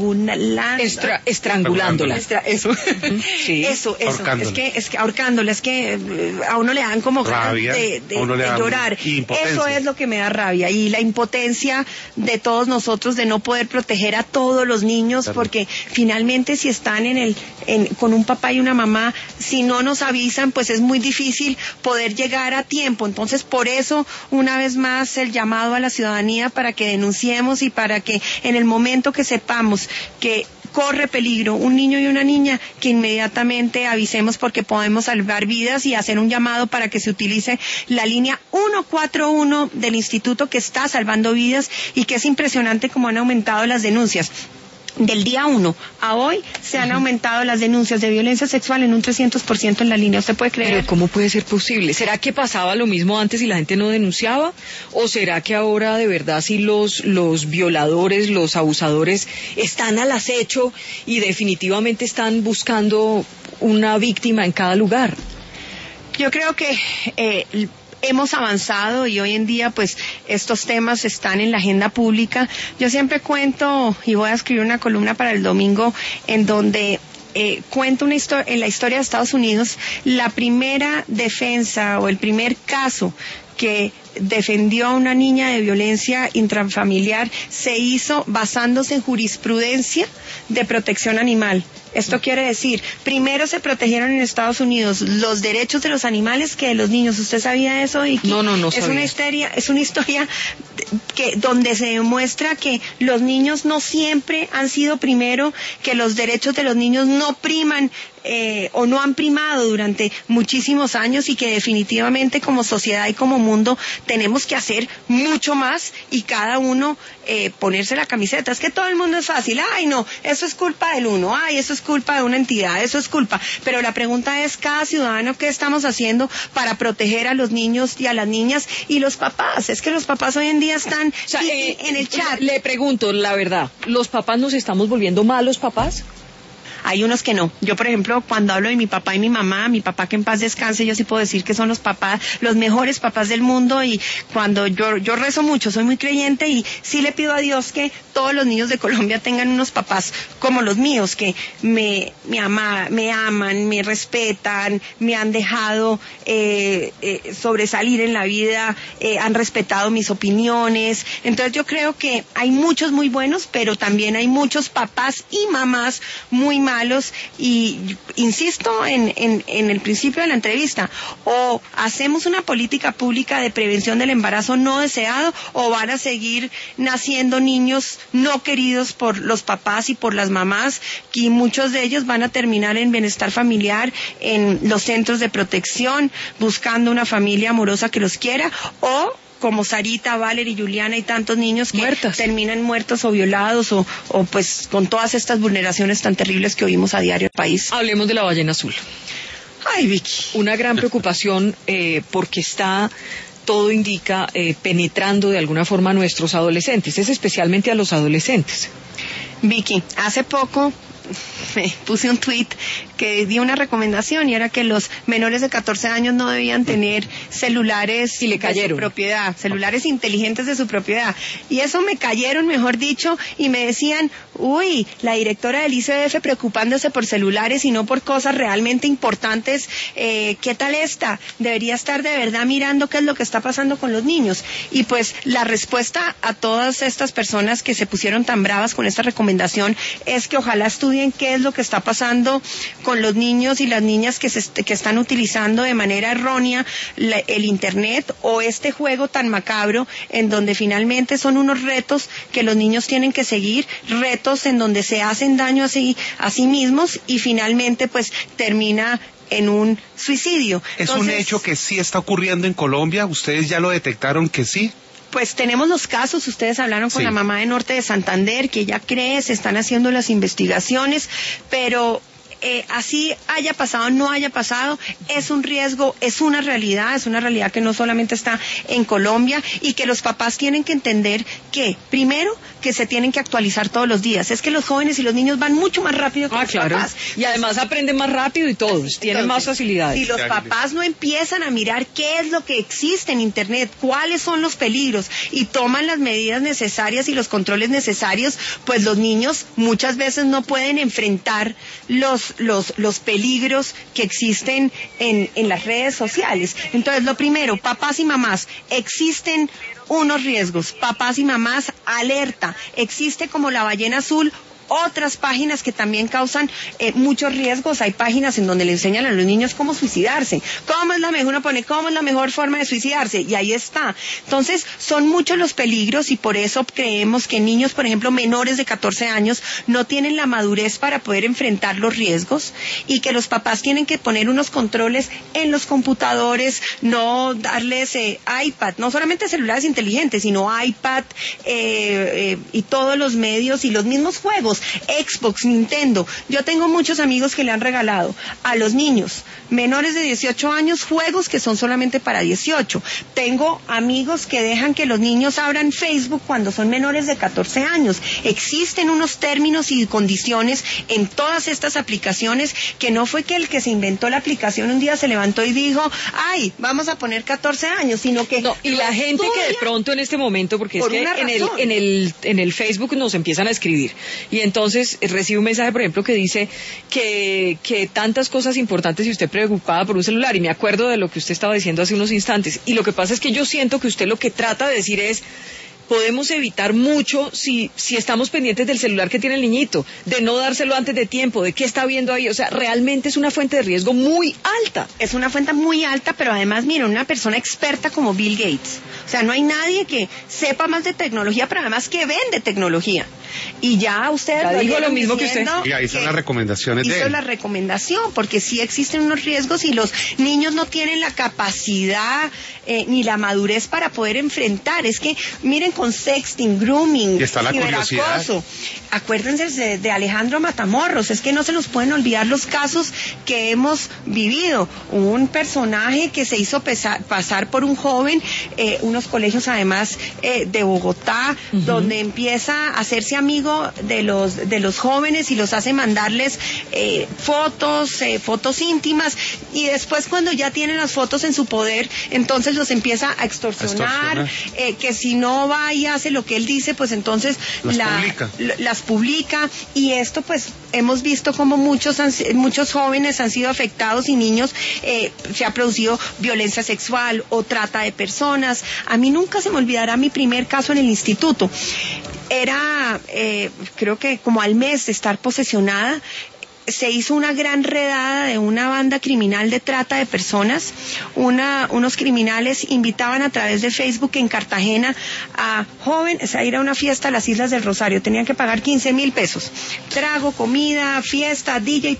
Eso. Sí. Eso. Es que ahorcándola, es que a uno le dan como rabia, de llorar. Eso es lo que me da rabia, y la impotencia de todos nosotros de no poder proteger a todos los niños, porque finalmente si están con un papá y una mamá, si no nos avisan, pues es muy difícil poder llegar a tiempo. Entonces, por eso, una vez más, el llamado a la ciudadanía para que denunciemos, y para que en el momento que sepamos que corre peligro un niño y una niña, que inmediatamente avisemos, porque podemos salvar vidas, y hacer un llamado para que se utilice la línea 141 del instituto, que está salvando vidas, y que es impresionante cómo han aumentado las denuncias. Del día 1 a hoy se han aumentado las denuncias de violencia sexual en un 300% en la línea. ¿Usted puede creer? Pero ¿cómo puede ser posible? ¿Será que pasaba lo mismo antes y la gente no denunciaba? ¿O será que ahora de verdad sí los violadores, los abusadores están al acecho y definitivamente están buscando una víctima en cada lugar? Yo creo que hemos avanzado, y hoy en día pues estos temas están en la agenda pública. Yo siempre cuento, y voy a escribir una columna para el domingo, en donde cuento en la historia de Estados Unidos, la primera defensa o el primer caso que defendió a una niña de violencia intrafamiliar se hizo basándose en jurisprudencia de protección animal. Esto quiere decir, primero se protegieron en Estados Unidos los derechos de los animales que de los niños. ¿Usted sabía eso, Vicky? No sabía. Es una historia donde se demuestra que los niños no siempre han sido primero, que los derechos de los niños no priman o no han primado durante muchísimos años, y que definitivamente como sociedad y como mundo tenemos que hacer mucho más, y cada uno ponerse la camiseta. Es que todo el mundo es fácil. Ay, no, eso es culpa del uno. Ay, eso es culpa de una entidad. Eso es culpa. Pero la pregunta es, cada ciudadano, ¿qué estamos haciendo para proteger a los niños y a las niñas? Y los papás. Es que los papás hoy en día están en el chat. Le pregunto, la verdad, ¿los papás nos estamos volviendo malos papás? Hay unos que no. Yo, por ejemplo, cuando hablo de mi papá y mi mamá, mi papá que en paz descanse, yo sí puedo decir que son los papás, los mejores papás del mundo, y cuando yo rezo mucho, soy muy creyente, y sí le pido a Dios que todos los niños de Colombia tengan unos papás como los míos, que me aman, me respetan, me han dejado sobresalir en la vida, han respetado mis opiniones. Entonces yo creo que hay muchos muy buenos, pero también hay muchos papás y mamás muy malos, y insisto en el principio de la entrevista, o hacemos una política pública de prevención del embarazo no deseado, o van a seguir naciendo niños no queridos por los papás y por las mamás, y muchos de ellos van a terminar en bienestar familiar, en los centros de protección, buscando una familia amorosa que los quiera, o como Sarita, Valerie, Juliana y tantos niños que terminan muertos o violados, o pues con todas estas vulneraciones tan terribles que oímos a diario en el país. Hablemos de la ballena azul. Ay, Vicky. Una gran preocupación porque está, todo indica, penetrando de alguna forma a nuestros adolescentes, es especialmente a los adolescentes. Vicky, hace poco puse un tweet que di una recomendación y era que los menores de 14 años no debían tener celulares de su propiedad, celulares inteligentes de su propiedad. Y eso me cayeron, mejor dicho, y me decían, uy, la directora del ICBF preocupándose por celulares y no por cosas realmente importantes, ¿qué tal esta? Debería estar de verdad mirando qué es lo que está pasando con los niños. Y pues la respuesta a todas estas personas que se pusieron tan bravas con esta recomendación es que ojalá estudien qué es lo que está pasando con los niños y las niñas que están utilizando de manera errónea el internet o este juego tan macabro en donde finalmente son unos retos que los niños tienen que seguir, retos en donde se hacen daño a sí mismos y finalmente pues termina en un suicidio. ¿Es un hecho que sí está ocurriendo en Colombia? ¿Ustedes ya lo detectaron que sí? Pues tenemos los casos, ustedes hablaron con la mamá de Norte de Santander, que ella cree, se están haciendo las investigaciones, pero así haya pasado o no haya pasado, es un riesgo, es una realidad que no solamente está en Colombia y que los papás tienen que entender que, primero, que se tienen que actualizar todos los días. Es que los jóvenes y los niños van mucho más rápido que los papás. Y además aprenden más rápido y todos, tienen más facilidades. Si los papás no empiezan a mirar qué es lo que existe en Internet, cuáles son los peligros y toman las medidas necesarias y los controles necesarios, pues los niños muchas veces no pueden enfrentar los peligros que existen en las redes sociales. Entonces, lo primero, papás y mamás, existen unos riesgos. Papás y mamás, alerta. Existe como la ballena azul otras páginas que también causan muchos riesgos. Hay páginas en donde le enseñan a los niños cómo suicidarse. ¿Cómo es la mejor forma de suicidarse? Y ahí está. Entonces, son muchos los peligros y por eso creemos que niños, por ejemplo, menores de 14 años, no tienen la madurez para poder enfrentar los riesgos y que los papás tienen que poner unos controles en los computadores, no darles iPad, no solamente celulares inteligentes, sino iPad y todos los medios y los mismos juegos. Xbox, Nintendo. Yo tengo muchos amigos que le han regalado a los niños menores de 18 años juegos que son solamente para 18. Tengo amigos que dejan que los niños abran Facebook cuando son menores de 14 años. Existen unos términos y condiciones en todas estas aplicaciones que no fue que el que se inventó la aplicación un día se levantó y dijo, ay, vamos a poner 14 años, sino que... No, y la gente que de pronto en este momento, porque es que en el Facebook nos empiezan a escribir y entonces recibe un mensaje, por ejemplo, que dice que tantas cosas importantes y usted preocupada por un celular, y me acuerdo de lo que usted estaba diciendo hace unos instantes, y lo que pasa es que yo siento que usted lo que trata de decir es, podemos evitar mucho si estamos pendientes del celular que tiene el niñito, de no dárselo antes de tiempo, de qué está viendo ahí. O sea, realmente es una fuente de riesgo muy alta. Es una fuente muy alta, pero además, miren, una persona experta como Bill Gates. O sea, no hay nadie que sepa más de tecnología, pero además que vende tecnología. Y ya usted dijo lo mismo que usted. Y ahí están las recomendaciones de él. Hizo la recomendación, porque sí existen unos riesgos y los niños no tienen la capacidad ni la madurez para poder enfrentar. Es que, miren, con sexting, grooming, y está la curiosidad. Acuérdense de Alejandro Matamorros, es que no se nos pueden olvidar los casos que hemos vivido. Un personaje que se hizo pasar por un joven, unos colegios además de Bogotá, donde empieza a hacerse amigo de los jóvenes y los hace mandarles fotos íntimas, y después cuando ya tienen las fotos en su poder, entonces los empieza a extorsionar. Que si no va y hace lo que él dice, pues entonces las publica, y esto pues hemos visto como muchos jóvenes han sido afectados y niños, se ha producido violencia sexual o trata de personas. A mí nunca se me olvidará mi primer caso en el instituto. Era, creo que como al mes de estar posesionada, se hizo una gran redada de una banda criminal de trata de personas. Unos criminales invitaban a través de Facebook en Cartagena a jóvenes a ir a una fiesta a las Islas del Rosario. Tenían que pagar 15,000 pesos. Trago, comida, fiesta, DJ,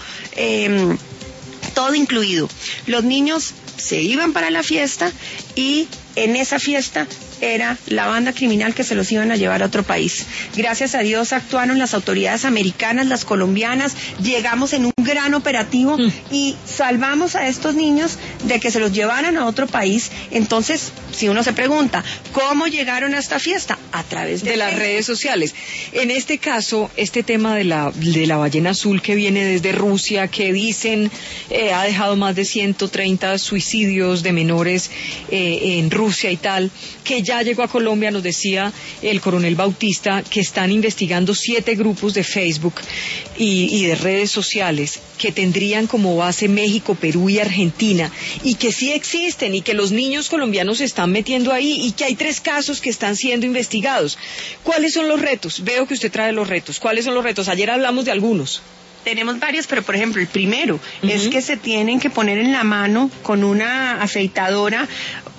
todo incluido. Los niños se iban para la fiesta y en esa fiesta era la banda criminal que se los iban a llevar a otro país. Gracias a Dios actuaron las autoridades americanas, las colombianas, llegamos en un gran operativo y salvamos a estos niños de que se los llevaran a otro país. Entonces, si uno se pregunta, ¿cómo llegaron a esta fiesta? A través de las redes sociales. En este caso, este tema de la ballena azul que viene desde Rusia, que dicen ha dejado más de 130 suicidios de menores en Rusia y tal, que ya llegó a Colombia, nos decía el coronel Bautista, que están investigando 7 grupos de Facebook y de redes sociales que tendrían como base México, Perú y Argentina, y que sí existen y que los niños colombianos se están metiendo ahí y que hay 3 casos que están siendo investigados. ¿Cuáles son los retos? Veo que usted trae los retos. ¿Cuáles son los retos? Ayer hablamos de algunos. Tenemos varios, pero por ejemplo, el primero es que se tienen que poner en la mano con una afeitadora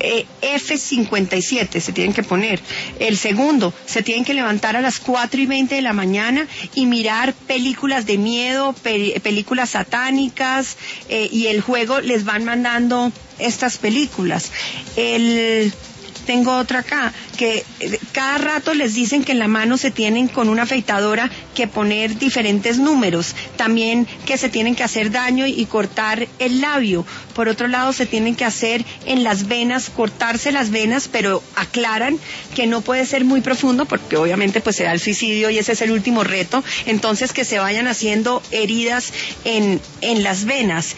F57, se tienen que poner. El segundo, se tienen que levantar a las 4:20 de la mañana y mirar películas de miedo, películas satánicas, y el juego les van mandando estas películas. Tengo otra acá, que cada rato les dicen que en la mano se tienen con una afeitadora que poner diferentes números, también que se tienen que hacer daño y cortar el labio. Por otro lado, se tienen que hacer en las venas, cortarse las venas, pero aclaran que no puede ser muy profundo porque obviamente pues se da el suicidio y ese es el último reto. Entonces que se vayan haciendo heridas en las venas.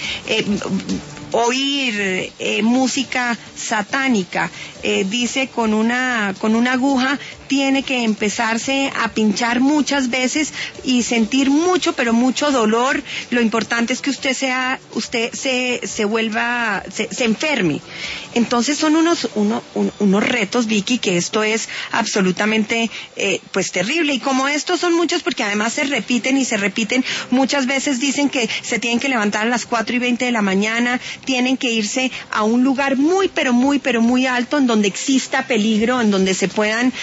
Oír música satánica, dice con una aguja tiene que empezarse a pinchar muchas veces y sentir mucho, pero mucho dolor. Lo importante es que usted se enferme. Entonces son unos retos, Vicky, que esto es absolutamente pues terrible. Y como estos son muchos porque además se repiten y se repiten, muchas veces dicen que se tienen que levantar a las 4:20 de la mañana, tienen que irse a un lugar muy, pero muy alto en donde exista peligro, en donde se puedan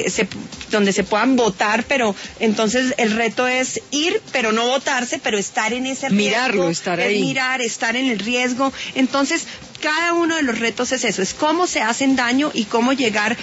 botar, pero entonces el reto es ir, pero no botarse, pero estar en ese riesgo. Mirarlo, estar ahí. Mirar, estar en el riesgo. Entonces, cada uno de los retos es eso, es cómo se hacen daño y cómo llegar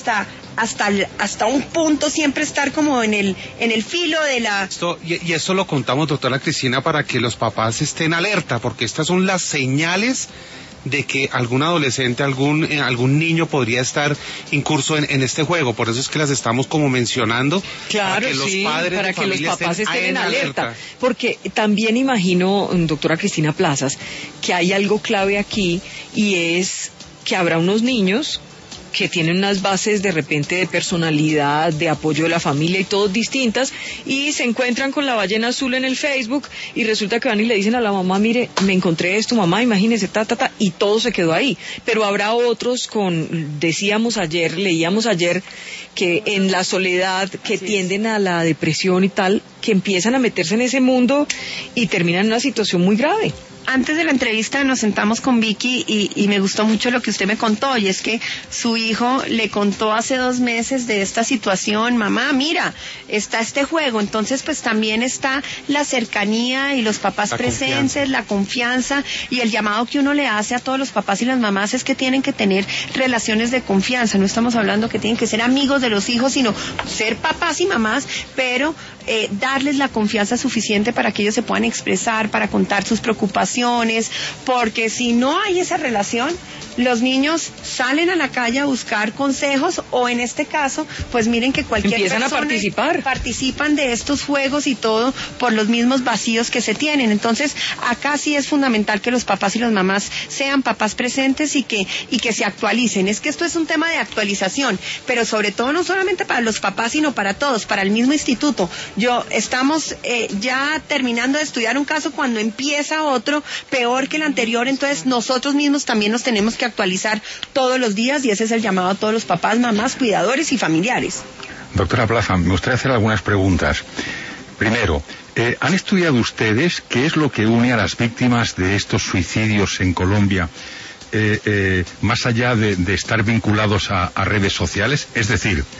hasta un punto, siempre estar como en el filo de la... Esto lo contamos, doctora Cristina, para que los papás estén alerta, porque estas son las señales de que algún adolescente, algún niño podría estar incurso en este juego. Por eso es que las estamos como mencionando. Claro, para que los padres para que los papás estén en alerta. alerta. Porque también imagino, doctora Cristina Plazas, que hay algo clave aquí y es que habrá unos niños que tienen unas bases de repente de personalidad, de apoyo de la familia y todos distintas, y se encuentran con la ballena azul en el Facebook y resulta que van y le dicen a la mamá, mire, me encontré esto, mamá, imagínese, y todo se quedó ahí. Pero habrá otros leíamos ayer, que en la soledad, que tienden a la depresión y tal, que empiezan a meterse en ese mundo y terminan en una situación muy grave. Antes de la entrevista nos sentamos con Vicky y me gustó mucho lo que usted me contó, y es que su hijo le contó hace 2 meses de esta situación. Mamá, mira, está este juego. Entonces pues también está la cercanía y los papás presentes, la confianza, y el llamado que uno le hace a todos los papás y las mamás es que tienen que tener relaciones de confianza. No estamos hablando que tienen que ser amigos de los hijos, sino ser papás y mamás, pero darles la confianza suficiente para que ellos se puedan expresar, para contar sus preocupaciones, porque si no hay esa relación, los niños salen a la calle a buscar consejos, o en este caso, pues miren que cualquier persona participan de estos juegos y todo por los mismos vacíos que se tienen. Entonces, acá sí es fundamental que los papás y las mamás sean papás presentes y que se actualicen. Es que esto es un tema de actualización, pero sobre todo no solamente para los papás, sino para todos, para el mismo instituto. Estamos ya terminando de estudiar un caso cuando empieza otro peor que el anterior, entonces nosotros mismos también nos tenemos que actualizar todos los días, y ese es el llamado a todos los papás, mamás, cuidadores y familiares. Doctora Plaza, me gustaría hacer algunas preguntas. Primero, ¿han estudiado ustedes qué es lo que une a las víctimas de estos suicidios en Colombia, más allá de estar vinculados a redes sociales? Es decir,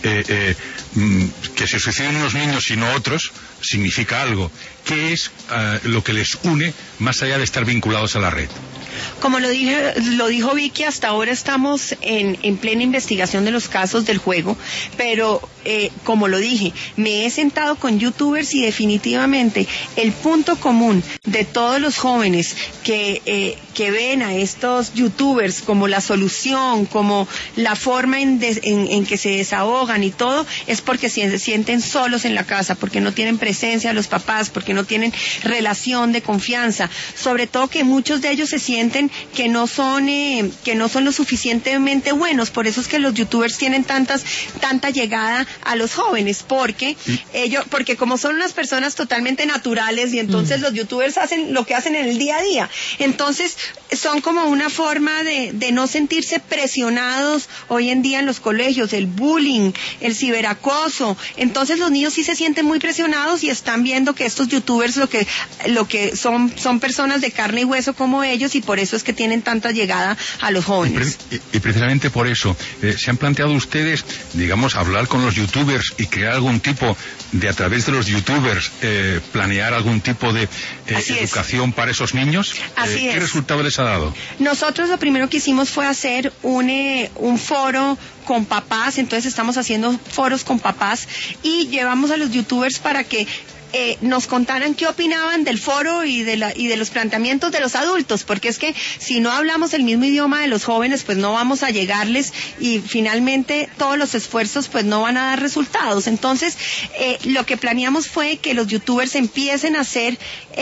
que se suiciden unos niños y no otros significa algo. ¿Qué es lo que les une más allá de estar vinculados a la red? Como lo dijo Vicky, hasta ahora estamos en plena investigación de los casos del juego, pero como lo dije, me he sentado con youtubers y definitivamente el punto común de todos los jóvenes que ven a estos youtubers como la solución, como la forma en que se desahogan y todo, es porque se sienten solos en la casa, porque no tienen presencia de los papás, porque no tienen relación de confianza, sobre todo que muchos de ellos se sienten que no son lo suficientemente buenos. Por eso es que los youtubers tienen tanta llegada a los jóvenes, porque como son unas personas totalmente naturales y entonces los youtubers hacen lo que hacen en el día a día, entonces son como una forma de no sentirse presionados hoy en día en los colegios, el bullying, el ciberacoso. Entonces los niños sí se sienten muy presionados y están viendo que estos youtubers lo que son personas de carne y hueso como ellos, y por eso es que tienen tanta llegada a los jóvenes. Y precisamente por eso, ¿se han planteado ustedes, digamos, hablar con los youtubers y crear algún tipo de, a través de los youtubers, planear algún tipo de educación para esos niños? ¿Qué resultado les ha dado? Nosotros lo primero que hicimos fue hacer un foro con papás, entonces estamos haciendo foros con papás y llevamos a los youtubers para que nos contaran qué opinaban del foro y de los planteamientos de los adultos, porque es que si no hablamos el mismo idioma de los jóvenes, pues no vamos a llegarles y finalmente todos los esfuerzos pues no van a dar resultados. Entonces lo que planeamos fue que los youtubers empiecen a hacer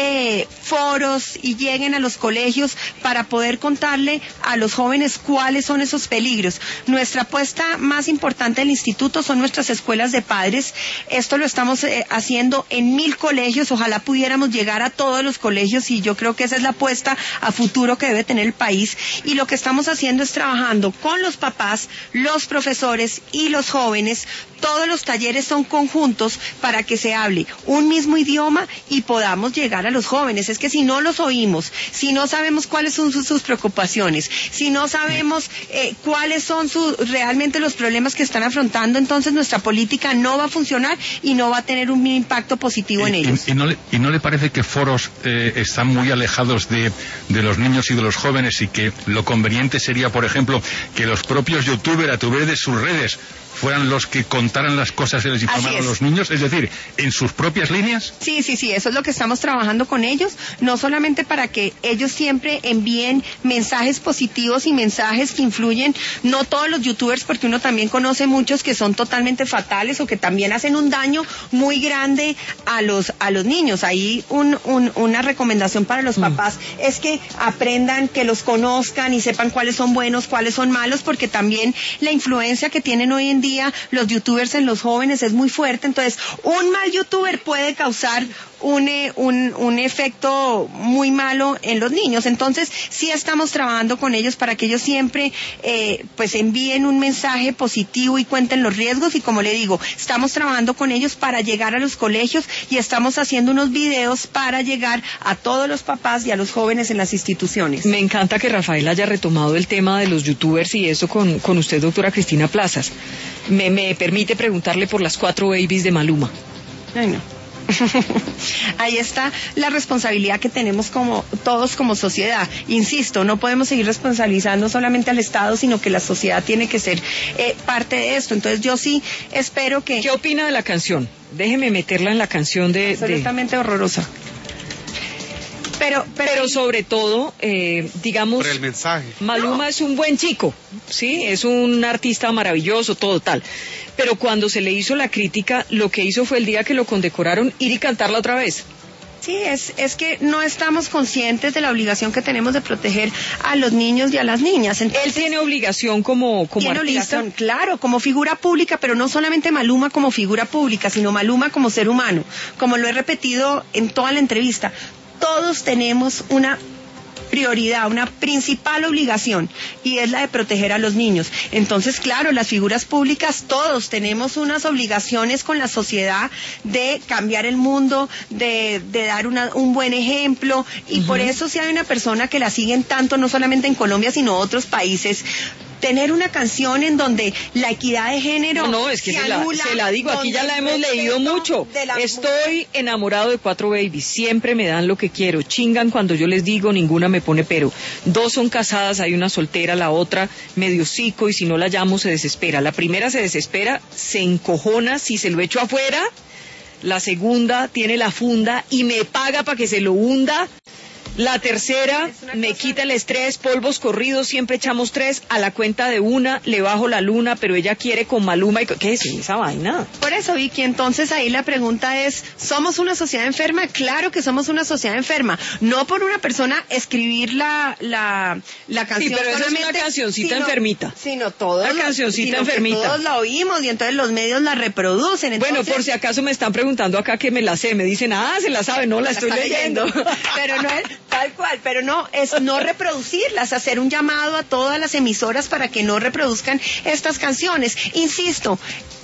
foros y lleguen a los colegios para poder contarle a los jóvenes cuáles son esos peligros. Nuestra apuesta más importante del instituto son nuestras escuelas de padres. Esto lo estamos haciendo en 1,000 colegios, ojalá pudiéramos llegar a todos los colegios y yo creo que esa es la apuesta a futuro que debe tener el país, y lo que estamos haciendo es trabajando con los papás, los profesores y los jóvenes. Todos los talleres son conjuntos para que se hable un mismo idioma y podamos llegar a los jóvenes. Es que si no los oímos, si no sabemos cuáles son sus preocupaciones, si no sabemos cuáles son realmente los problemas que están afrontando, entonces nuestra política no va a funcionar y no va a tener un impacto positivo en ellos. ¿Y no le parece que foros están muy alejados de los niños y de los jóvenes, y que lo conveniente sería, por ejemplo, que los propios youtubers a través de sus redes fueran los que contaran las cosas y les informaran a los niños, es decir, en sus propias líneas? Sí, eso es lo que estamos trabajando con ellos, no solamente para que ellos siempre envíen mensajes positivos y mensajes que influyen, no todos los youtubers, porque uno también conoce muchos que son totalmente fatales o que también hacen un daño muy grande a los niños. Ahí una recomendación para los papás es que aprendan, que los conozcan y sepan cuáles son buenos, cuáles son malos, porque también la influencia que tienen hoy en día los youtubers en los jóvenes es muy fuerte. Entonces un mal youtuber puede causar un efecto muy malo en los niños. Entonces sí estamos trabajando con ellos para que ellos siempre pues envíen un mensaje positivo y cuenten los riesgos, y como le digo, estamos trabajando con ellos para llegar a los colegios y estamos haciendo unos videos para llegar a todos los papás y a los jóvenes en las instituciones. Me encanta que Rafael haya retomado el tema de los youtubers y eso con usted, doctora Cristina Plazas. Me permite preguntarle por las 4 babies de Maluma. Ay, no. Ahí está la responsabilidad que tenemos todos como sociedad. Insisto, no podemos seguir responsabilizando solamente al Estado, sino que la sociedad tiene que ser parte de esto. Entonces yo sí espero que... ¿Qué opina de la canción? Déjeme meterla en la canción de... Absolutamente horrorosa. Pero sobre todo, digamos, por el mensaje. Maluma es un buen chico, ¿sí? Es un artista maravilloso, todo tal. Pero cuando se le hizo la crítica, lo que hizo fue el día que lo condecoraron ir y cantarla otra vez. Sí, es que no estamos conscientes de la obligación que tenemos de proteger a los niños y a las niñas. Entonces, él tiene obligación como artista. Obligación, claro, como figura pública, pero no solamente Maluma como figura pública, sino Maluma como ser humano. Como lo he repetido en toda la entrevista, todos tenemos una prioridad, una principal obligación, y es la de proteger a los niños. Entonces, claro, las figuras públicas, todos tenemos unas obligaciones con la sociedad de cambiar el mundo, de dar un buen ejemplo, y por eso si hay una persona que la siguen tanto, no solamente en Colombia, sino otros países, tener una canción en donde la equidad de género no, es que se la digo, aquí ya la hemos leído mucho. Estoy enamorado de 4 babies, siempre me dan lo que quiero, chingan cuando yo les digo, ninguna me pone pero. 2 son casadas, hay una soltera, la otra medio hocico, y si no la llamo se desespera. La primera se desespera, se encojona si se lo echo afuera. La segunda tiene la funda y me paga para que se lo hunda. La tercera me quita el estrés, polvos corridos, siempre echamos 3, a la cuenta de una le bajo la luna, pero ella quiere con Maluma. ¿Qué es esa vaina? Por eso, Vicky, entonces ahí la pregunta es, ¿somos una sociedad enferma? Claro que somos una sociedad enferma. No por una persona escribir la canción. Sí, pero esa es una cancioncita enfermita. Sino todos. Una cancioncita enfermita. Todos la oímos y entonces los medios la reproducen. Entonces, bueno, por si acaso me están preguntando acá que me la sé, me dicen, se la sabe, no, la estoy leyendo. Pero no es tal cual, pero no, es no reproducirlas, hacer un llamado a todas las emisoras para que no reproduzcan estas canciones. Insisto,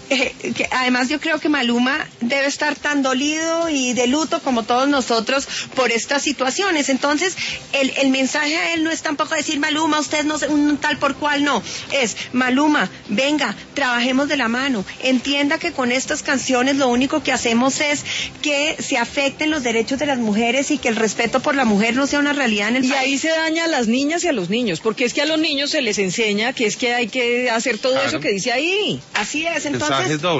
que además yo creo que Maluma debe estar tan dolido y de luto como todos nosotros por estas situaciones. Entonces el mensaje a él no es tampoco decir, Maluma, usted no sé, un tal por cual, no, es Maluma, venga, trabajemos de la mano, entienda que con estas canciones lo único que hacemos es que se afecten los derechos de las mujeres y que el respeto por la mujer no sea una realidad en el país. Y ahí se daña a las niñas y a los niños, porque es que a los niños se les enseña que es que hay que hacer todo eso que dice ahí. Así es, entonces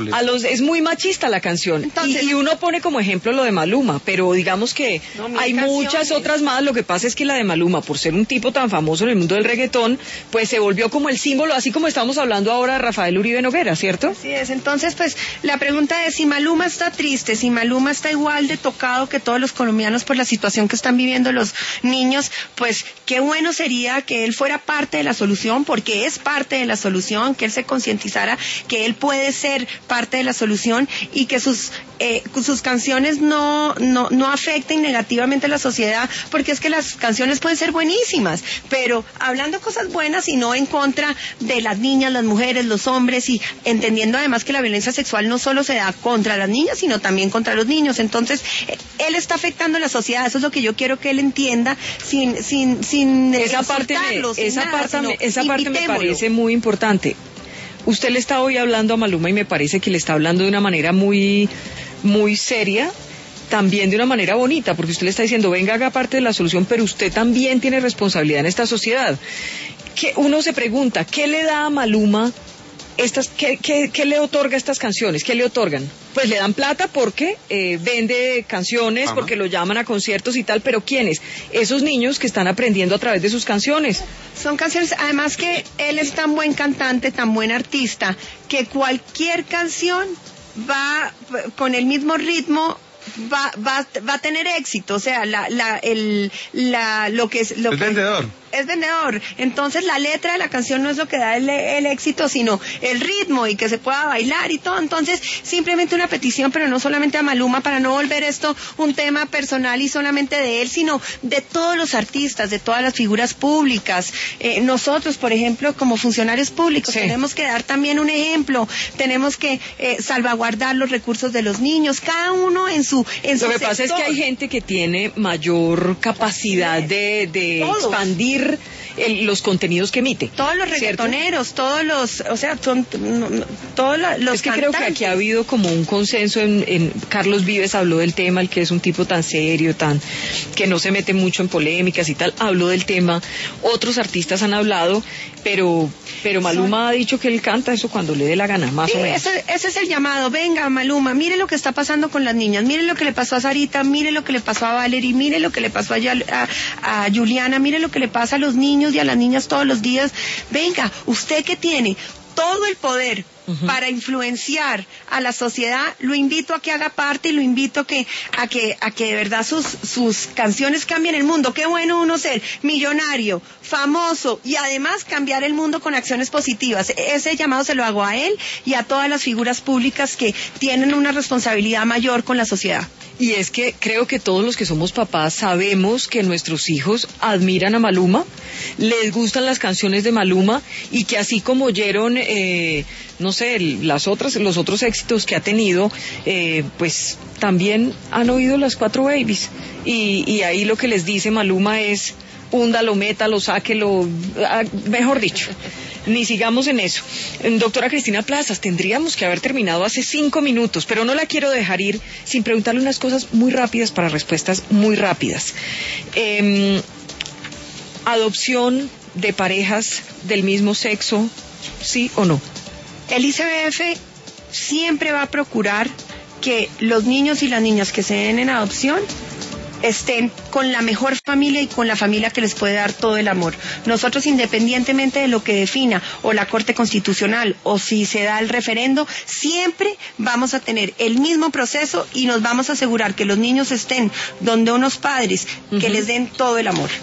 es muy machista la canción. Entonces, y uno pone como ejemplo lo de Maluma, pero digamos que hay muchas otras más. Lo que pasa es que la de Maluma, por ser un tipo tan famoso en el mundo del reggaetón, pues se volvió como el símbolo, así como estamos hablando ahora de Rafael Uribe Noguera, ¿cierto? Así es. Entonces, pues la pregunta es, si Maluma está triste, si Maluma está igual de tocado que todos los colombianos por la situación que están viviendo los niños, pues qué bueno sería que él fuera parte de la solución, porque es parte de la solución, que él se concientizara que él puede ser parte de la solución y que sus canciones no afecten negativamente a la sociedad, porque es que las canciones pueden ser buenísimas, pero hablando cosas buenas y no en contra de las niñas, las mujeres, los hombres, y entendiendo además que la violencia sexual no solo se da contra las niñas, sino también contra los niños. Entonces, él está afectando a la sociedad, eso es lo que yo quiero que él entienda, sin esa parte me parece muy importante. Usted le está hoy hablando a Maluma y me parece que le está hablando de una manera muy, muy seria, también de una manera bonita, porque usted le está diciendo, venga, haga parte de la solución, pero usted también tiene responsabilidad en esta sociedad. Que uno se pregunta, ¿qué le da a Maluma qué le otorga estas canciones? ¿Qué le otorgan? Pues le dan plata porque vende canciones, porque lo llaman a conciertos y tal, pero ¿quiénes? Esos niños que están aprendiendo a través de sus canciones. Son canciones, además que él es tan buen cantante, tan buen artista, que cualquier canción va con el mismo ritmo, va a tener éxito. O sea, vendedor. Es vendedor. Entonces la letra de la canción no es lo que da el éxito, sino el ritmo y que se pueda bailar y todo. Entonces, simplemente una petición, pero no solamente a Maluma, para no volver esto un tema personal y solamente de él, sino de todos los artistas, de todas las figuras públicas. Nosotros, por ejemplo, como funcionarios públicos, tenemos que dar también un ejemplo. Tenemos que salvaguardar los recursos de los niños, cada uno en su Lo que pasa es que hay gente que tiene mayor capacidad de expandir los contenidos que emite. Todos los reggaetoneros, todos los, o sea, son todos los Es que cantantes. creo que aquí ha habido como un consenso en Carlos Vives habló del tema, el que es un tipo tan serio, que no se mete mucho en polémicas y tal, habló del tema. Otros artistas han hablado, pero Maluma ha dicho que él canta eso cuando le dé la gana, más o menos. Ese es el llamado. Venga, Maluma, mire lo que está pasando con las niñas, mire lo que le pasó a Sarita, mire lo que le pasó a Valerie, mire lo que le pasó a Juliana, mire lo que le pasa a los niños y a las niñas todos los días. Venga, usted que tiene todo el poder para influenciar a la sociedad, lo invito a que haga parte y lo invito a que de verdad sus canciones cambien el mundo. Qué bueno uno ser millonario, famoso y además cambiar el mundo con acciones positivas. Ese llamado se lo hago a él y a todas las figuras públicas que tienen una responsabilidad mayor con la sociedad. Y es que creo que todos los que somos papás sabemos que nuestros hijos admiran a Maluma, les gustan las canciones de Maluma y que así como oyeron, no sé, los otros éxitos que ha tenido, pues también han oído las 4 babies. Y ahí lo que les dice Maluma es, húndalo, métalo, sáquelo, mejor dicho. ni sigamos en eso. Doctora Cristina Plazas, tendríamos que haber terminado hace 5 minutos, pero no la quiero dejar ir sin preguntarle unas cosas muy rápidas para respuestas muy rápidas. ¿Adopción de parejas del mismo sexo, sí o no? El ICBF siempre va a procurar que los niños y las niñas que se den en adopción estén con la mejor familia y con la familia que les puede dar todo el amor. Nosotros, independientemente de lo que defina o la Corte Constitucional o si se da el referendo, siempre vamos a tener el mismo proceso y nos vamos a asegurar que los niños estén donde unos padres que les den todo el amor.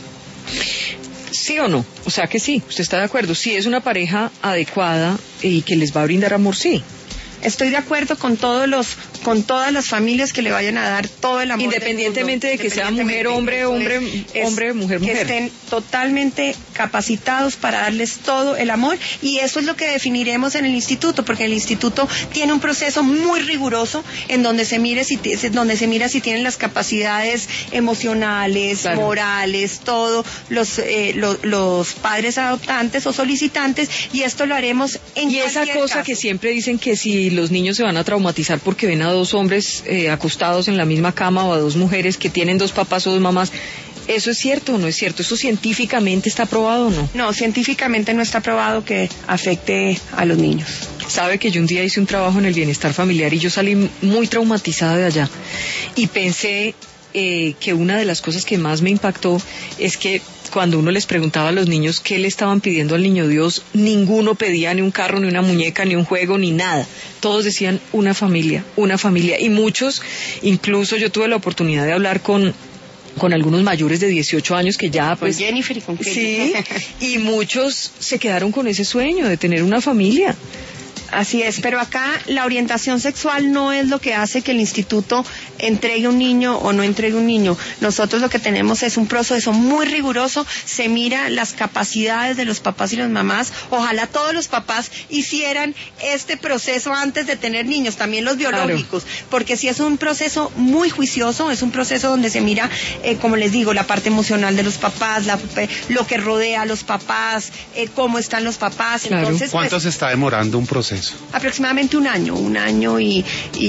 ¿Sí o no? O sea que sí, usted está de acuerdo. Si es una pareja adecuada y que les va a brindar amor, sí. Estoy de acuerdo con todas las familias que le vayan a dar todo el amor. Independientemente de que sea mujer, hombre, mujer, mujer. Que estén totalmente capacitados para darles todo el amor, y eso es lo que definiremos en el instituto, porque el instituto tiene un proceso muy riguroso en donde se mira si tienen las capacidades emocionales, claro, morales, todo, los padres adoptantes o solicitantes, y esto lo haremos en cualquier caso. Y esa cosa que siempre dicen que si los niños se van a traumatizar porque ven a 2 hombres acostados en la misma cama, o a 2 mujeres que tienen 2 papás o 2 mamás, ¿eso es cierto o no es cierto? ¿Eso científicamente está probado o no? No, científicamente no está probado que afecte a los niños. Sabe que yo un día hice un trabajo en el bienestar familiar y yo salí muy traumatizada de allá, y pensé que una de las cosas que más me impactó es que cuando uno les preguntaba a los niños qué le estaban pidiendo al niño Dios, ninguno pedía ni un carro, ni una muñeca, ni un juego, ni nada. Todos decían una familia, y muchos, incluso yo tuve la oportunidad de hablar con algunos mayores de 18 años que ya pues... Con Jennifer y con Kelly. Sí, y muchos se quedaron con ese sueño de tener una familia. Así es, pero acá la orientación sexual no es lo que hace que el instituto entregue un niño o no entregue un niño. Nosotros lo que tenemos es un proceso muy riguroso, se mira las capacidades de los papás y las mamás. Ojalá todos los papás hicieran este proceso antes de tener niños, también los biológicos, claro, porque sí es un proceso muy juicioso, es un proceso donde se mira, como les digo, la parte emocional de los papás, lo que rodea a los papás, cómo están los papás. Claro. Entonces, ¿cuánto se está demorando un proceso? Aproximadamente un año y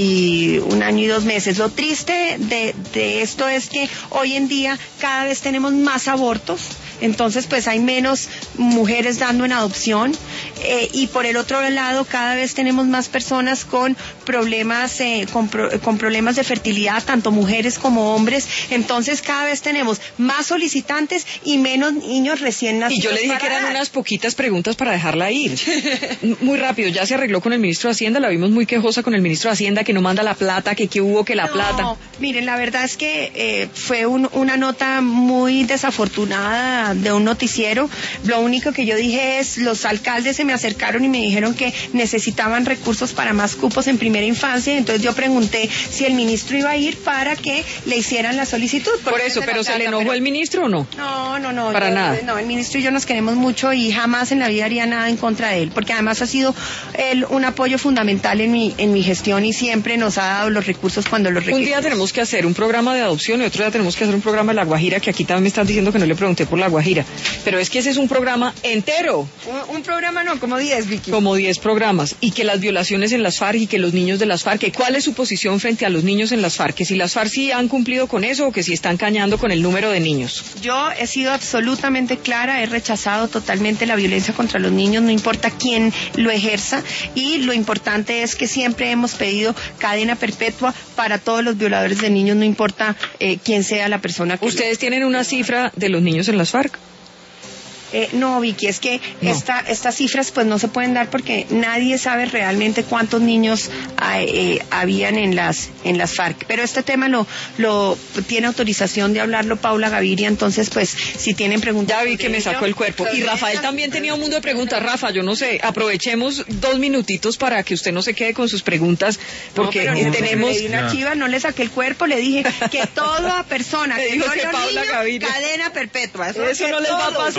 2 meses. Lo triste de esto es que hoy en día cada vez tenemos más abortos, entonces pues hay menos mujeres dando en adopción, y por el otro lado cada vez tenemos más personas con problemas con problemas de fertilidad, tanto mujeres como hombres, entonces cada vez tenemos más solicitantes y menos niños recién nacidos. Y yo le dije que eran unas poquitas preguntas para dejarla ir. Muy rápido, ya se arregló con el ministro de Hacienda, la vimos muy quejosa con el ministro de Hacienda, que no manda la plata, que hubo que la plata. No, miren, la verdad es que fue una nota muy desafortunada de un noticiero. Lo único que yo dije es, los alcaldes se me acercaron y me dijeron que necesitaban recursos para más cupos en primera infancia, entonces yo pregunté si el ministro iba a ir para que le hicieran la solicitud. Por eso, pero ¿se le enojó el ministro o no? No. Para nada. No, el ministro y yo nos queremos mucho y jamás en la vida haría nada en contra de él, porque además ha sido él un apoyo fundamental en mi gestión y siempre nos ha dado los recursos cuando los requerimos. Un día tenemos que hacer un programa de adopción y otro día tenemos que hacer un programa de La Guajira, que aquí también me están diciendo que no le pregunté por La Guajira, pero es que ese es un programa entero. Un programa no, como 10, Vicky. Como 10 programas, y que las violaciones en las FARC y que los niños de las FARC, que cuál es su posición frente a los niños en las FARC, que si las FARC sí han cumplido con eso o que si están cañando con el número de niños. Yo he sido absolutamente clara, he rechazado totalmente la violencia contra los niños, no importa quién lo ejerza, y lo importante es que siempre hemos pedido cadena perpetua para todos los violadores de niños, no importa quién sea la persona que... ¿Ustedes tienen una cifra de los niños en las FARC? No, Vicky, es que no. Estas cifras pues no se pueden dar porque nadie sabe realmente cuántos niños habían en las FARC. Pero este tema lo tiene autorización de hablarlo Paula Gaviria, entonces pues si tienen preguntas... Ya vi que me sacó el cuerpo. Y Rafael también tenía un mundo de preguntas. Rafa, yo no sé, aprovechemos 2 minutitos para que usted no se quede con sus preguntas, porque no, tenemos... Le di una chiva, no le saqué el cuerpo, le dije que toda persona que dijo que Paula Gaviria, cadena perpetua. Eso no les va a pasar nada.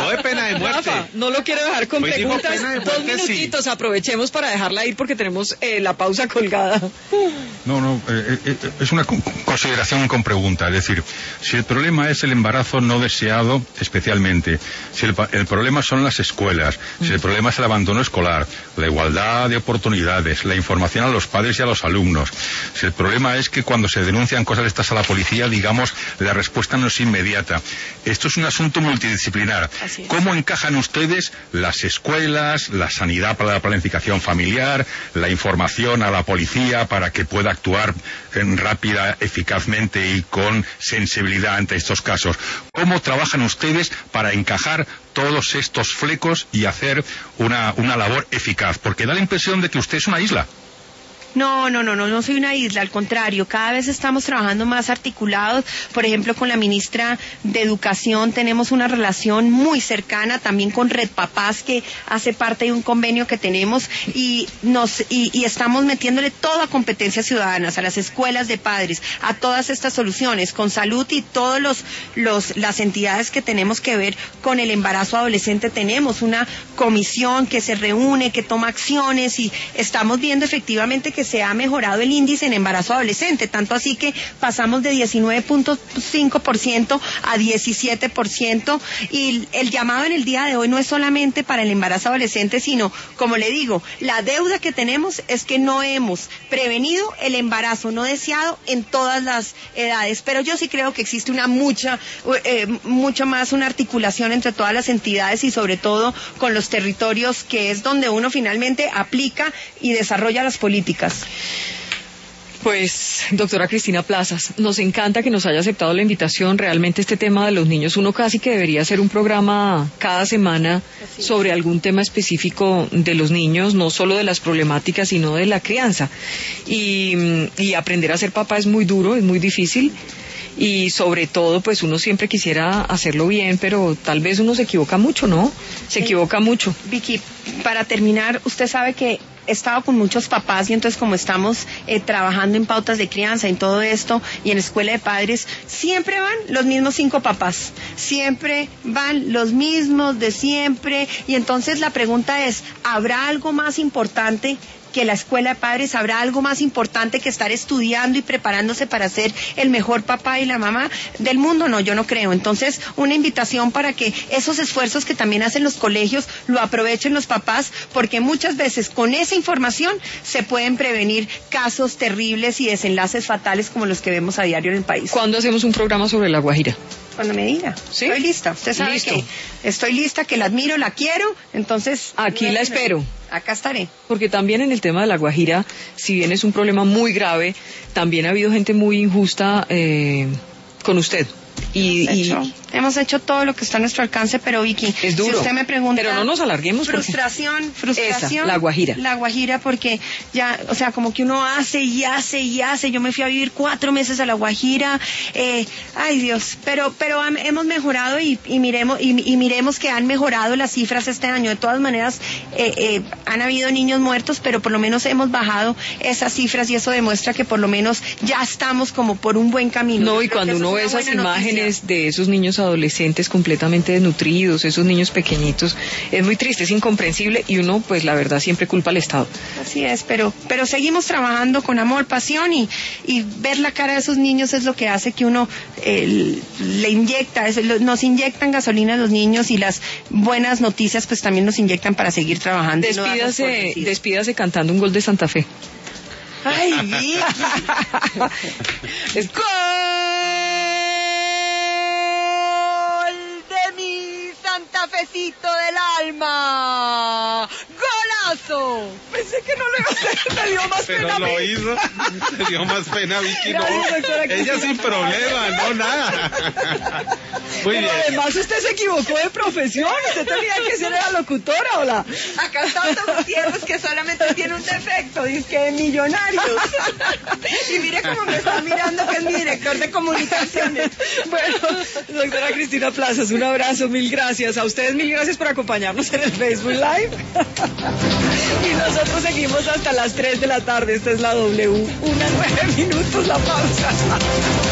Habló de pena de muerte. Rafa, no lo quiero dejar con Pues dijo preguntas. pena de 2 muerte, minutitos, aprovechemos para dejarla ir porque tenemos la pausa colgada. No, es una consideración con pregunta. Es decir, si el problema es el embarazo no deseado, especialmente, si el problema son las escuelas, si el problema es el abandono escolar, la igualdad de oportunidades, la información a los padres y a los alumnos, si el problema es que cuando se denuncian cosas de estas a la policía, digamos, la respuesta no es inmediata. Esto es un asunto multidisciplinar. ¿Cómo encajan ustedes las escuelas, la sanidad para la planificación familiar, la información a la policía para que pueda actuar rápida, eficazmente y con sensibilidad ante estos casos? ¿Cómo trabajan ustedes para encajar todos estos flecos y hacer una labor eficaz? Porque da la impresión de que usted es una isla. No soy una isla, al contrario, cada vez estamos trabajando más articulados. Por ejemplo, con la ministra de Educación tenemos una relación muy cercana, también con Red Papás, que hace parte de un convenio que tenemos, y estamos metiéndole toda competencias ciudadanas a las escuelas de padres, a todas estas soluciones, con salud y todas las entidades que tenemos que ver con el embarazo adolescente. Tenemos una comisión que se reúne, que toma acciones, y estamos viendo efectivamente que se ha mejorado el índice en embarazo adolescente, tanto así que pasamos de 19.5% a 17%, y el llamado en el día de hoy no es solamente para el embarazo adolescente, sino, como le digo, la deuda que tenemos es que no hemos prevenido el embarazo no deseado en todas las edades, pero yo sí creo que existe mucha más una articulación entre todas las entidades y sobre todo con los territorios, que es donde uno finalmente aplica y desarrolla las políticas. Pues, doctora Cristina Plazas, nos encanta que nos haya aceptado la invitación. Realmente este tema de los niños, uno casi que debería hacer un programa cada semana sobre algún tema específico de los niños, no solo de las problemáticas, sino de la crianza. Y aprender a ser papá es muy duro, es muy difícil. Y sobre todo, pues uno siempre quisiera hacerlo bien, pero tal vez uno se equivoca mucho, ¿no? Se equivoca mucho. Vicky, para terminar, usted sabe que he estado con muchos papás, y entonces como estamos trabajando en pautas de crianza, en todo esto, y en escuela de padres, siempre van los mismos 5 papás, siempre van los mismos de siempre, y entonces la pregunta es, ¿habrá algo más importante que la escuela de padres? ¿Habrá algo más importante que estar estudiando y preparándose para ser el mejor papá y la mamá del mundo? No, yo no creo. Entonces, una invitación para que esos esfuerzos que también hacen los colegios lo aprovechen los papás, porque muchas veces con esa información se pueden prevenir casos terribles y desenlaces fatales como los que vemos a diario en el país. ¿Cuándo hacemos un programa sobre La Guajira? Cuando me diga. ¿Sí? Estoy lista. Usted sabe que estoy lista, que la admiro, la quiero, entonces... Aquí la espero. Acá estaré. Porque también en el tema de La Guajira, si bien es un problema muy grave, también ha habido gente muy injusta con usted. Hemos hecho todo lo que está a nuestro alcance, pero Vicky, es duro. Si usted me pregunta, pero no nos alarguemos. Frustración, esa, La Guajira. La Guajira, porque ya, o sea, como que uno hace y hace y hace. Yo me fui a vivir 4 meses a La Guajira, ay Dios, pero hemos mejorado y miremos que han mejorado las cifras este año. De todas maneras, han habido niños muertos, pero por lo menos hemos bajado esas cifras, y eso demuestra que por lo menos ya estamos como por un buen camino. No, y cuando uno ve esas imágenes de esos niños adolescentes completamente desnutridos, esos niños pequeñitos, es muy triste, es incomprensible, y uno, pues la verdad, siempre culpa al Estado. Así es, pero seguimos trabajando con amor, pasión, y ver la cara de esos niños es lo que hace que uno nos inyectan gasolina a los niños, y las buenas noticias pues también nos inyectan para seguir trabajando. Despídase cantando un gol de Santa Fe. ¡Ay, Vicky! ¡Gol de mi Santafecito del alma! ¡Golazo! Pensé que no lo iba a hacer, me dio más pero pena. Pero lo hizo, me dio más pena, Vicky. Gracias, ella sin problema, no nada. Muy pero bien. Además usted se equivocó de profesión, usted tenía que ser la locutora, hola. Acá está Otto Gutiérrez, que solamente tiene un defecto, dice que es millonario. Y mire cómo me está mirando, que es mi director de comunicaciones. Bueno, doctora Cristina Plazas, un abrazo, mil gracias. A ustedes mil gracias por acompañarnos en el Facebook Live. Y nosotros seguimos hasta las 3 de la tarde. Esta es la W. 1:09 la pausa.